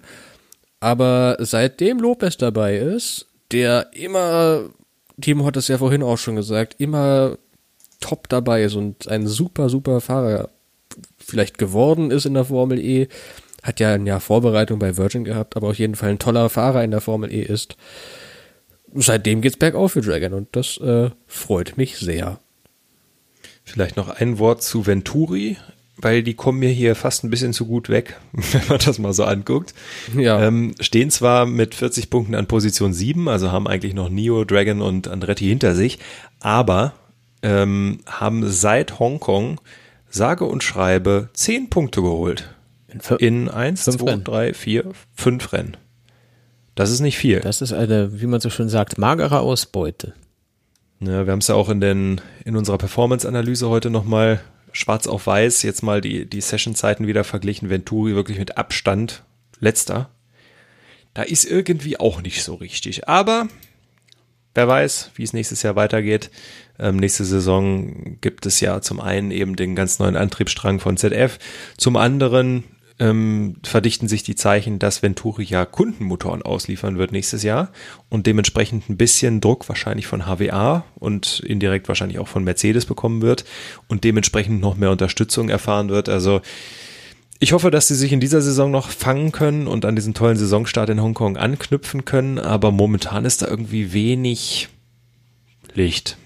Aber seitdem Lopez dabei ist, der immer, Timo hat das ja vorhin auch schon gesagt, immer top dabei ist und ein super, super Fahrer vielleicht geworden ist in der Formel E, hat ja ein Jahr Vorbereitung bei Virgin gehabt, aber auf jeden Fall ein toller Fahrer in der Formel E ist. Seitdem geht's bergauf für Dragon und das äh, freut mich sehr. Vielleicht noch ein Wort zu Venturi, weil die kommen mir hier fast ein bisschen zu gut weg, wenn man das mal so anguckt. Ja. Ähm, stehen zwar mit vierzig Punkten an Position sieben, also haben eigentlich noch Nio, Dragon und Andretti hinter sich, aber ähm, haben seit Hongkong sage und schreibe zehn Punkte geholt. In, In eins, zwei, drei, vier, fünf Rennen. Das ist nicht viel. Das ist eine, wie man so schön sagt, magere Ausbeute. Ja, wir haben es ja auch in, den, in unserer Performance-Analyse heute nochmal schwarz auf weiß, jetzt mal die, die Session-Zeiten wieder verglichen. Venturi wirklich mit Abstand letzter. Da ist irgendwie auch nicht so richtig. Aber wer weiß, wie es nächstes Jahr weitergeht. Ähm, nächste Saison gibt es ja zum einen eben den ganz neuen Antriebsstrang von Z F. Zum anderen ähm, verdichten sich die Zeichen, dass Venturi ja Kundenmotoren ausliefern wird nächstes Jahr und dementsprechend ein bisschen Druck wahrscheinlich von H W A und indirekt wahrscheinlich auch von Mercedes bekommen wird und dementsprechend noch mehr Unterstützung erfahren wird. Also ich hoffe, dass sie sich in dieser Saison noch fangen können und an diesen tollen Saisonstart in Hongkong anknüpfen können, aber momentan ist da irgendwie wenig Licht.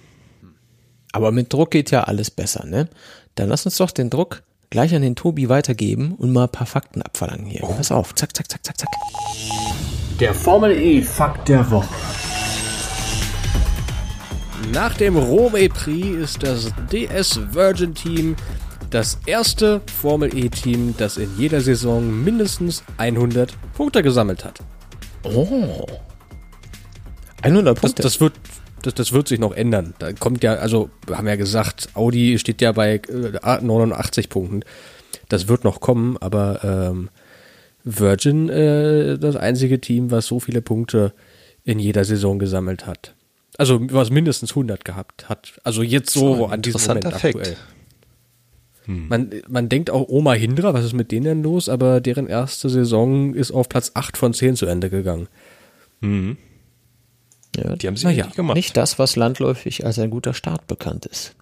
Aber mit Druck geht ja alles besser, ne? Dann lass uns doch den Druck gleich an den Tobi weitergeben und mal ein paar Fakten abverlangen hier. Oh. Pass auf, zack, zack, zack, zack, zack. Der Formel E Fakt der Woche. Nach dem Rome Prix ist das D S Virgin Team Das erste Formel-E-Team, das in jeder Saison mindestens hundert Punkte gesammelt hat. Oh. hundert Das, Punkte. das wird das, das wird sich noch ändern. Da kommt ja, also wir haben ja gesagt, Audi steht ja bei äh, neunundachtzig Punkten. Das wird noch kommen, aber ähm, Virgin äh, das einzige Team, was so viele Punkte in jeder Saison gesammelt hat. Also was mindestens hundert gehabt hat. Also jetzt so, so an diesem Moment Fakt. aktuell. Hm. Man, man denkt auch Oma Hindra, was ist mit denen denn los? Aber deren erste Saison ist auf Platz acht von zehn zu Ende gegangen. Mhm. Ja, Die haben sie naja, richtig gemacht. nicht das, was landläufig als ein guter Start bekannt ist.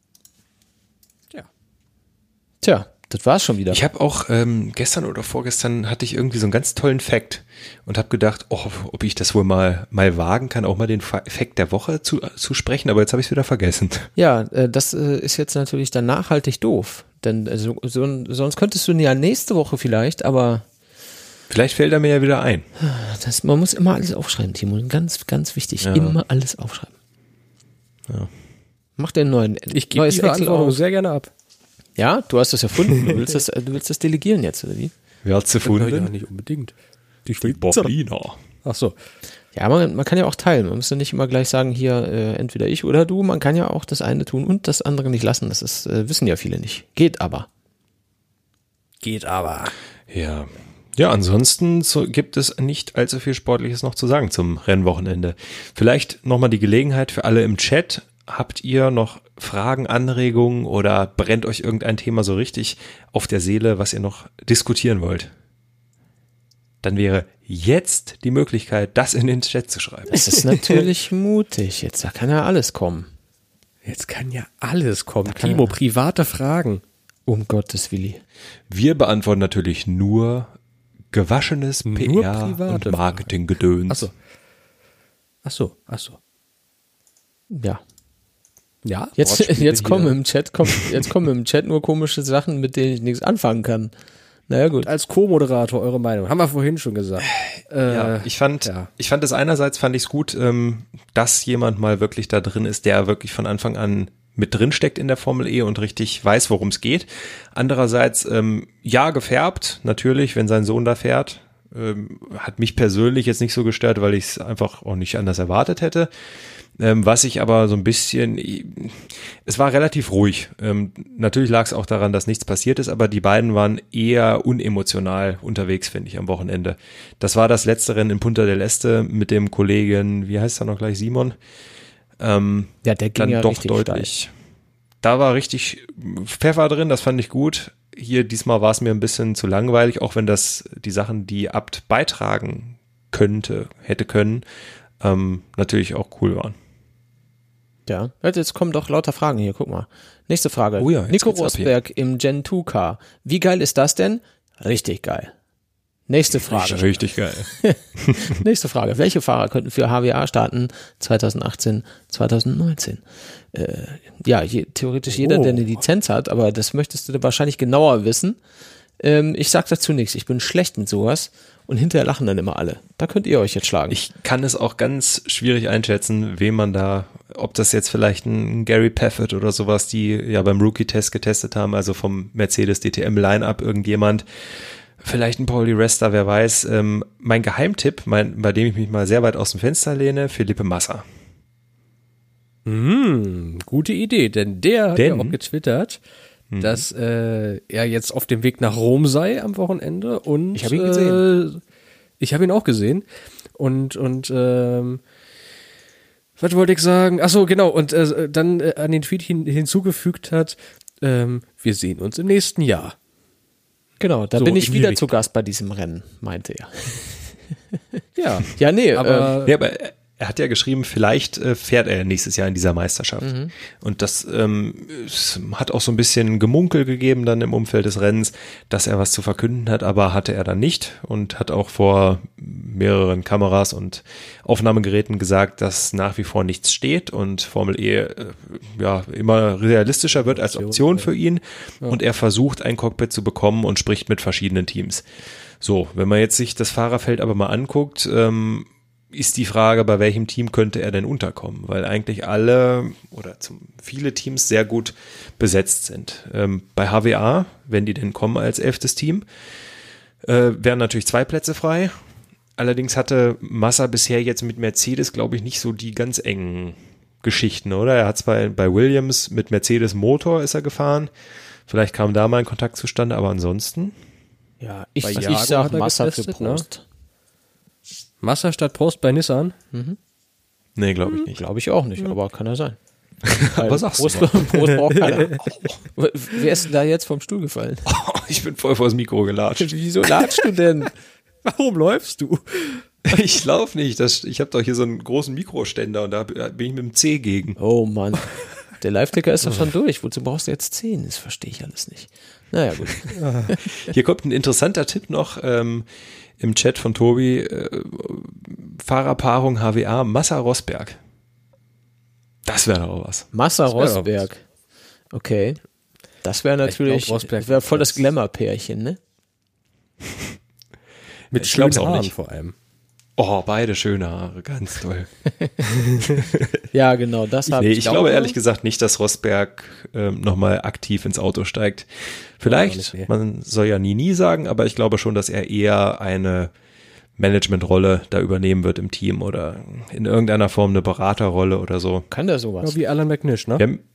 Ja. Tja, das war's schon wieder. Ich habe auch ähm, gestern oder vorgestern hatte ich irgendwie so einen ganz tollen Fact und habe gedacht, oh, ob ich das wohl mal mal wagen kann, auch mal den Fa- Fact der Woche zu, zu sprechen, aber jetzt habe ich es wieder vergessen. Ja, äh, das äh, ist jetzt natürlich dann nachhaltig doof. Denn äh, so, so, sonst könntest du ja nächste Woche vielleicht, aber Vielleicht fällt er mir ja wieder ein. das, man muss immer alles aufschreiben, Timo. Ganz, ganz wichtig. Ja. Immer alles aufschreiben. Ja. Mach den neuen. Ich gebe neues die Excel Verantwortung auf. sehr gerne ab. Ja, du hast das erfunden. Du willst das, du willst das delegieren jetzt, oder wie? Wer hat's Ja, erfunden? nicht unbedingt. Die Berliner. Ach so. Ja, man, man kann ja auch teilen. Man muss ja nicht immer gleich sagen, hier äh, entweder ich oder du. Man kann ja auch das eine tun und das andere nicht lassen. Das ist, äh, wissen ja viele nicht. Geht aber. Geht aber. Ja. Ja, ansonsten so gibt es nicht allzu viel Sportliches noch zu sagen zum Rennwochenende. Vielleicht nochmal die Gelegenheit für alle im Chat. Habt ihr noch Fragen, Anregungen oder brennt euch irgendein Thema so richtig auf der Seele, was ihr noch diskutieren wollt? Dann wäre jetzt die Möglichkeit, das in den Chat zu schreiben. Es ist natürlich mutig. Jetzt da kann ja alles kommen. Jetzt kann ja alles kommen. kann Timo, ja- private Fragen. Um Gottes Willi. Wir beantworten natürlich nur gewaschenes P Nur R private und Marketinggedöns. Ach so. Ach so, ach so. Ja. Ja, Jetzt, Wortspiele jetzt kommen hier. im Chat, kommt, jetzt kommen im Chat nur komische Sachen, mit denen ich nichts anfangen kann. Naja, gut. Als Co-Moderator eure Meinung. Haben wir vorhin schon gesagt. Äh, Ja, ich fand, ja. ich fand es einerseits fand ich es gut, ähm, dass jemand mal wirklich da drin ist, der wirklich von Anfang an mit drin steckt in der Formel E und richtig weiß, worum es geht. Andererseits, ähm, ja, gefärbt, natürlich, wenn sein Sohn da fährt. Ähm, hat mich persönlich jetzt nicht so gestört, weil ich es einfach auch nicht anders erwartet hätte. Ähm, was ich aber so ein bisschen, es war relativ ruhig. Ähm, natürlich lag es auch daran, dass nichts passiert ist, aber die beiden waren eher unemotional unterwegs, finde ich, am Wochenende. Das war das letzte Rennen in Punta del Este mit dem Kollegen, wie heißt er noch gleich, Simon? Ähm, Ja, der ging dann ja doch richtig deutlich. Da war richtig Pfeffer drin, das fand ich gut. Hier diesmal war es mir ein bisschen zu langweilig, auch wenn das die Sachen, die Abt beitragen könnte, hätte können, ähm, natürlich auch cool waren. Ja, jetzt kommen doch lauter Fragen hier, guck mal. Nächste Frage. Oh ja, jetzt Nico geht's ab hier. Rosberg im Gen zwei Car. Wie geil ist das denn? Richtig geil. Nächste Frage. Richtig geil. Nächste Frage. Welche Fahrer könnten für H W A starten zwanzig achtzehn, zwanzig neunzehn? Äh, ja, je, theoretisch jeder, Oh. der eine Lizenz hat, aber das möchtest du wahrscheinlich genauer wissen. Ähm, ich sag dazu nichts. Ich bin schlecht mit sowas und hinterher lachen dann immer alle. Da könnt ihr euch jetzt schlagen. Ich kann es auch ganz schwierig einschätzen, wem man da, ob das jetzt vielleicht ein Gary Paffett oder sowas, die ja beim Rookie-Test getestet haben, also vom Mercedes D T M Line-Up irgendjemand, vielleicht ein Paul di Resta, wer weiß. Ähm, mein Geheimtipp, mein, bei dem ich mich mal sehr weit aus dem Fenster lehne, Felipe Massa. Hm, gute Idee, denn der hat Denn? ja auch getwittert, dass äh, er jetzt auf dem Weg nach Rom sei am Wochenende und Ich hab ihn gesehen. Äh, ich habe ihn auch gesehen und und ähm, was wollte ich sagen? Ach so, genau, und äh, dann äh, an den Tweet hin, hinzugefügt hat, ähm, wir sehen uns im nächsten Jahr. genau, da so bin ich in die wieder Richtung. zu Gast bei diesem Rennen, meinte er. Ja, Ja, nee, aber äh, Ja, aber er hat ja geschrieben, vielleicht äh, fährt er nächstes Jahr in dieser Meisterschaft. Und das ähm, es hat auch so ein bisschen Gemunkel gegeben dann im Umfeld des Rennens, dass er was zu verkünden hat, aber hatte er dann nicht und hat auch vor mehreren Kameras und Aufnahmegeräten gesagt, dass nach wie vor nichts steht und Formel E äh, ja immer realistischer wird als Option für ihn und er versucht, ein Cockpit zu bekommen und spricht mit verschiedenen Teams. So, wenn man jetzt sich das Fahrerfeld aber mal anguckt, ähm, ist die Frage, bei welchem Team könnte er denn unterkommen? Weil eigentlich alle oder zum, viele Teams sehr gut besetzt sind. Ähm, bei H W A, wenn die denn kommen als elftes Team, äh, wären natürlich zwei Plätze frei. Allerdings hatte Massa bisher jetzt mit Mercedes, glaube ich, nicht so die ganz engen Geschichten, oder? Er hat zwar bei Williams mit Mercedes Motor ist er gefahren. Vielleicht kam da mal ein Kontakt zustande, aber ansonsten? Ja, ich, Bei ich Jaguar sag hat er Massa getestet, für Prost. Massa statt Prost bei Nissan? Nee, glaube ich nicht. Glaube ich auch nicht, aber kann er sein. Aber sagst du Prost, mal. Prost braucht keiner. Wer ist denn da jetzt vom Stuhl gefallen? Ich bin voll vors Mikro gelatscht. Wieso latschst du denn? Warum läufst du? Ich laufe nicht. Das, ich habe doch hier so einen großen Mikroständer und da bin ich mit dem C gegen. Oh Mann. Der Live-Ticker ist doch schon durch. Wozu brauchst du jetzt zehn? Das verstehe ich alles nicht. Naja, gut. Hier kommt ein interessanter Tipp noch ähm, im Chat von Tobi. Äh, Fahrerpaarung H W A Massa Rosberg. Das wäre doch was. Massa wär doch Rosberg. Okay. Das wäre natürlich, glaub, Rosberg das wäre voll das ist- Glamour-Pärchen, ne? Mit Ich schönen glaub's auch Haaren nicht. vor allem. Oh, beide schöne Haare, ganz toll. Ja, genau, das habe Nee, ich. ich glaube ehrlich gesagt nicht, dass Rosberg ähm, nochmal aktiv ins Auto steigt. Vielleicht, nicht, nee. man soll ja nie, nie sagen, aber ich glaube schon, dass er eher eine Managementrolle da übernehmen wird im Team oder in irgendeiner Form eine Beraterrolle oder so. Kann der sowas? Ja, wie Alan McNish, ne? Wir haben,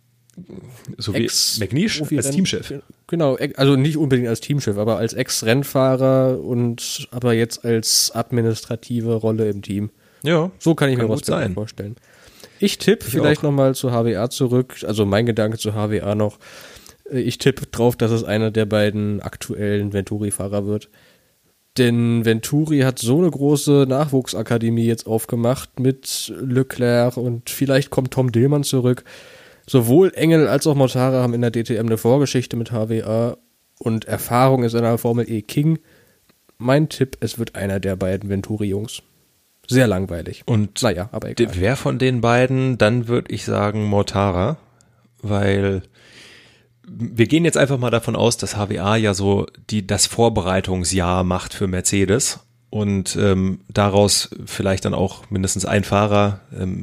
so wie Ex- McNish als Profi-Renn- Teamchef. Genau, ex- also nicht unbedingt als Teamchef, aber als Ex-Rennfahrer und aber jetzt als administrative Rolle im Team. Ja, So kann ich kann mir gut Rosberg sein. vorstellen. Ich tippe vielleicht nochmal zu H W A zurück, also mein Gedanke zu H W A noch. Ich tippe drauf, dass es einer der beiden aktuellen Venturi-Fahrer wird. Denn Venturi hat so eine große Nachwuchsakademie jetzt aufgemacht mit Leclerc und vielleicht kommt Tom Dillmann zurück. Sowohl Engel als auch Mortara haben in der D T M eine Vorgeschichte mit H W A und Erfahrung ist in der Formel E King. Mein Tipp, es wird einer der beiden Venturi-Jungs. Sehr langweilig. Und Naja, aber egal. de- wer von den beiden, dann würde ich sagen Mortara, weil wir gehen jetzt einfach mal davon aus, dass H W A ja so die das Vorbereitungsjahr macht für Mercedes und ähm, daraus vielleicht dann auch mindestens ein Fahrer ähm,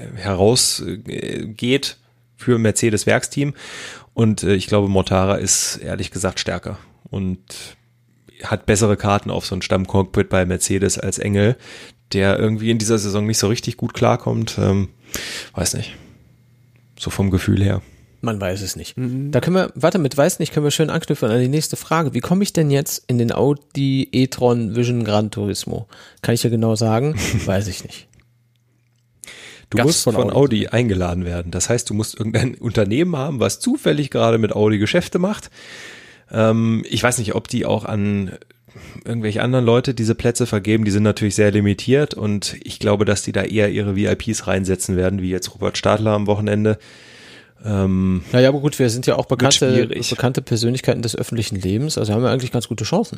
herausgeht für Mercedes Werksteam und äh, ich glaube Mortara ist ehrlich gesagt stärker und hat bessere Karten auf so ein Stammcockpit bei Mercedes als Engel, der irgendwie in dieser Saison nicht so richtig gut klarkommt. Ähm, weiß nicht. So vom Gefühl her. Man weiß es nicht. Da können wir, warte, mit weiß nicht, können wir schön anknüpfen an die nächste Frage. Wie komme ich denn jetzt in den Audi e-tron Vision Gran Turismo? Kann ich ja genau sagen, weiß ich nicht. Du Gast musst von von, Audi. Audi eingeladen werden. Das heißt, du musst irgendein Unternehmen haben, was zufällig gerade mit Audi Geschäfte macht. Ähm, ich weiß nicht, ob die auch an irgendwelche anderen Leute diese Plätze vergeben. Die sind natürlich sehr limitiert und ich glaube, dass die da eher ihre V I Ps reinsetzen werden, wie jetzt Robert Stadler am Wochenende. Ähm, Naja, aber gut, wir sind ja auch bekannte, schwierig. bekannte Persönlichkeiten des öffentlichen Lebens, also haben wir eigentlich ganz gute Chancen.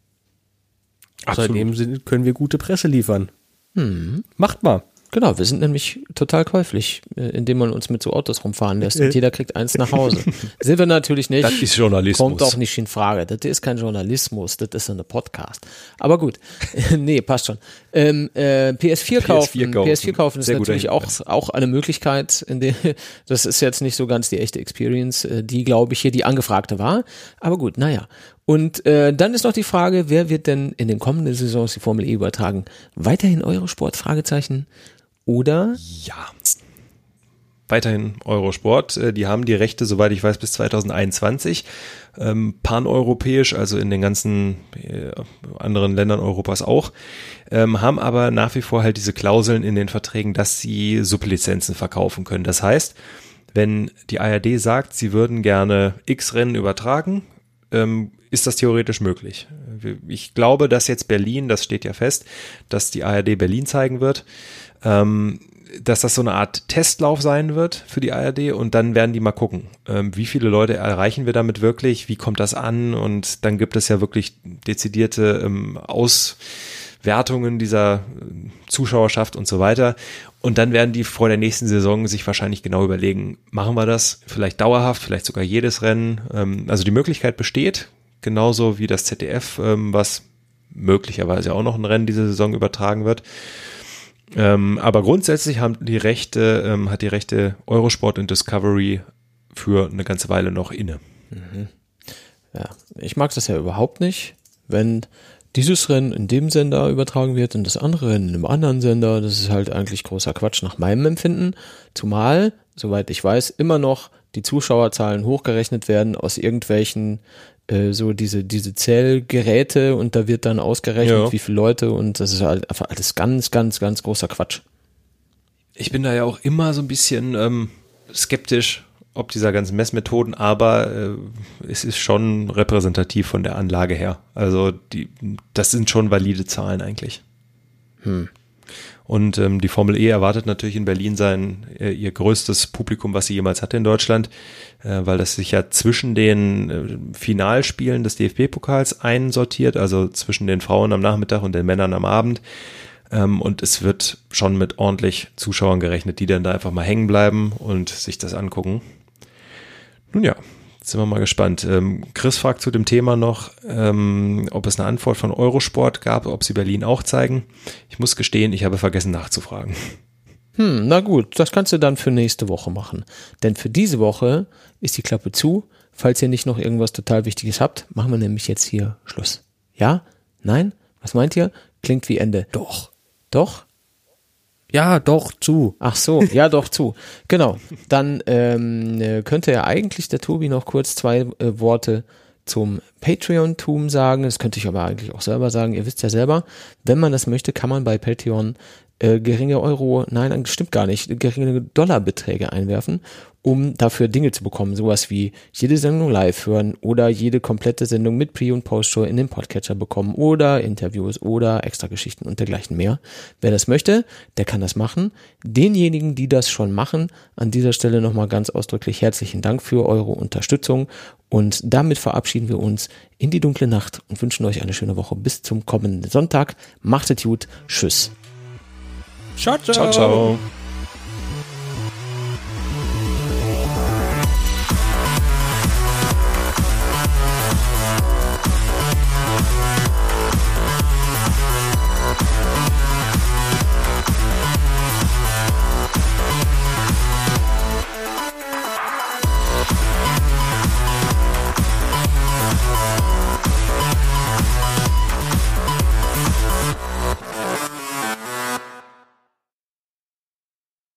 Außerdem sind, können wir gute Presse liefern. Macht mal. Genau, wir sind nämlich total käuflich, äh, indem man uns mit so Autos rumfahren lässt und jeder kriegt eins nach Hause. Sind wir natürlich nicht. Das ist Journalismus. Kommt auch nicht in Frage. Das ist kein Journalismus, das ist eine Podcast. Aber gut, nee, passt schon. Ähm, äh, P S vier kaufen, P S vier kaufen. P S vier kaufen ist Sehr guter natürlich auch, Hinweis. auch eine Möglichkeit, in der, das ist jetzt nicht so ganz die echte Experience, äh, die, glaube ich, hier die angefragte war. Aber gut, naja. Und äh, dann ist noch die Frage, wer wird denn in den kommenden Saisons die Formel E übertragen? Weiterhin Eurosport? Fragezeichen. Oder? Ja. Weiterhin Eurosport. Äh, Die haben die Rechte, soweit ich weiß, bis zwanzig einundzwanzig. Ähm, paneuropäisch, also in den ganzen äh, anderen Ländern Europas auch. Ähm, haben aber nach wie vor halt diese Klauseln in den Verträgen, dass sie Sublizenzen verkaufen können. Das heißt, wenn die A R D sagt, sie würden gerne X Rennen übertragen, ähm, ist das theoretisch möglich. Ich glaube, dass jetzt Berlin, das steht ja fest, dass die A R D Berlin zeigen wird, ähm, dass das so eine Art Testlauf sein wird für die A R D und dann werden die mal gucken, ähm, wie viele Leute erreichen wir damit wirklich, wie kommt das an und dann gibt es ja wirklich dezidierte ähm, Auswertungen dieser äh, Zuschauerschaft und so weiter und dann werden die vor der nächsten Saison sich wahrscheinlich genau überlegen, machen wir das vielleicht dauerhaft, vielleicht sogar jedes Rennen, ähm, also die Möglichkeit besteht, genauso wie das Z D F, ähm, was möglicherweise auch noch ein Rennen diese Saison übertragen wird. Ähm, aber grundsätzlich haben die Rechte, ähm, hat die Rechte Eurosport und Discovery für eine ganze Weile noch inne. Mhm. Ja, ich mag das ja überhaupt nicht, wenn dieses Rennen in dem Sender übertragen wird und das andere Rennen in einem anderen Sender. Das ist halt eigentlich großer Quatsch nach meinem Empfinden. Zumal, soweit ich weiß, immer noch die Zuschauerzahlen hochgerechnet werden aus irgendwelchen äh, so diese diese Zählgeräte und da wird dann ausgerechnet, ja. wie viele Leute und das ist halt einfach alles ganz, ganz, ganz großer Quatsch. Ich bin da ja auch immer so ein bisschen ähm, skeptisch, ob dieser ganzen Messmethoden, aber äh, es ist schon repräsentativ von der Anlage her. Also die, das sind schon valide Zahlen eigentlich. Hm. Und ähm, die Formel E erwartet natürlich in Berlin sein äh, ihr größtes Publikum, was sie jemals hatte in Deutschland, äh, weil das sich ja zwischen den äh, Finalspielen des D F B-Pokals einsortiert, also zwischen den Frauen am Nachmittag und den Männern am Abend. Ähm, und es wird schon mit ordentlich Zuschauern gerechnet, die dann da einfach mal hängen bleiben und sich das angucken. Nun ja, sind wir mal gespannt. Ähm, Chris fragt zu dem Thema noch, ähm, ob es eine Antwort von Eurosport gab, ob sie Berlin auch zeigen. Ich muss gestehen, ich habe vergessen nachzufragen. Hm, na gut, das kannst du dann für nächste Woche machen. Denn für diese Woche ist die Klappe zu. Falls ihr nicht noch irgendwas total Wichtiges habt, machen wir nämlich jetzt hier Schluss. Ja? Nein? Was meint ihr? Klingt wie Ende. Doch. Doch? Ja, doch, zu. Ach so, ja doch, zu. Genau. Dann ähm, könnte ja eigentlich der Tobi noch kurz zwei äh, Worte zum Patreon-Tum sagen. Das könnte ich aber eigentlich auch selber sagen. Ihr wisst ja selber, wenn man das möchte, kann man bei Patreon äh, geringe Euro, nein, stimmt gar nicht, geringe Dollarbeträge einwerfen, um dafür Dinge zu bekommen. Sowas wie jede Sendung live hören oder jede komplette Sendung mit Pre- und Post-Show in den Podcatcher bekommen oder Interviews oder Extrageschichten und dergleichen mehr. Wer das möchte, der kann das machen. Denjenigen, die das schon machen, an dieser Stelle nochmal ganz ausdrücklich herzlichen Dank für eure Unterstützung und damit verabschieden wir uns in die dunkle Nacht und wünschen euch eine schöne Woche bis zum kommenden Sonntag. Macht es gut. Tschüss. Ciao, ciao. Ciao, ciao.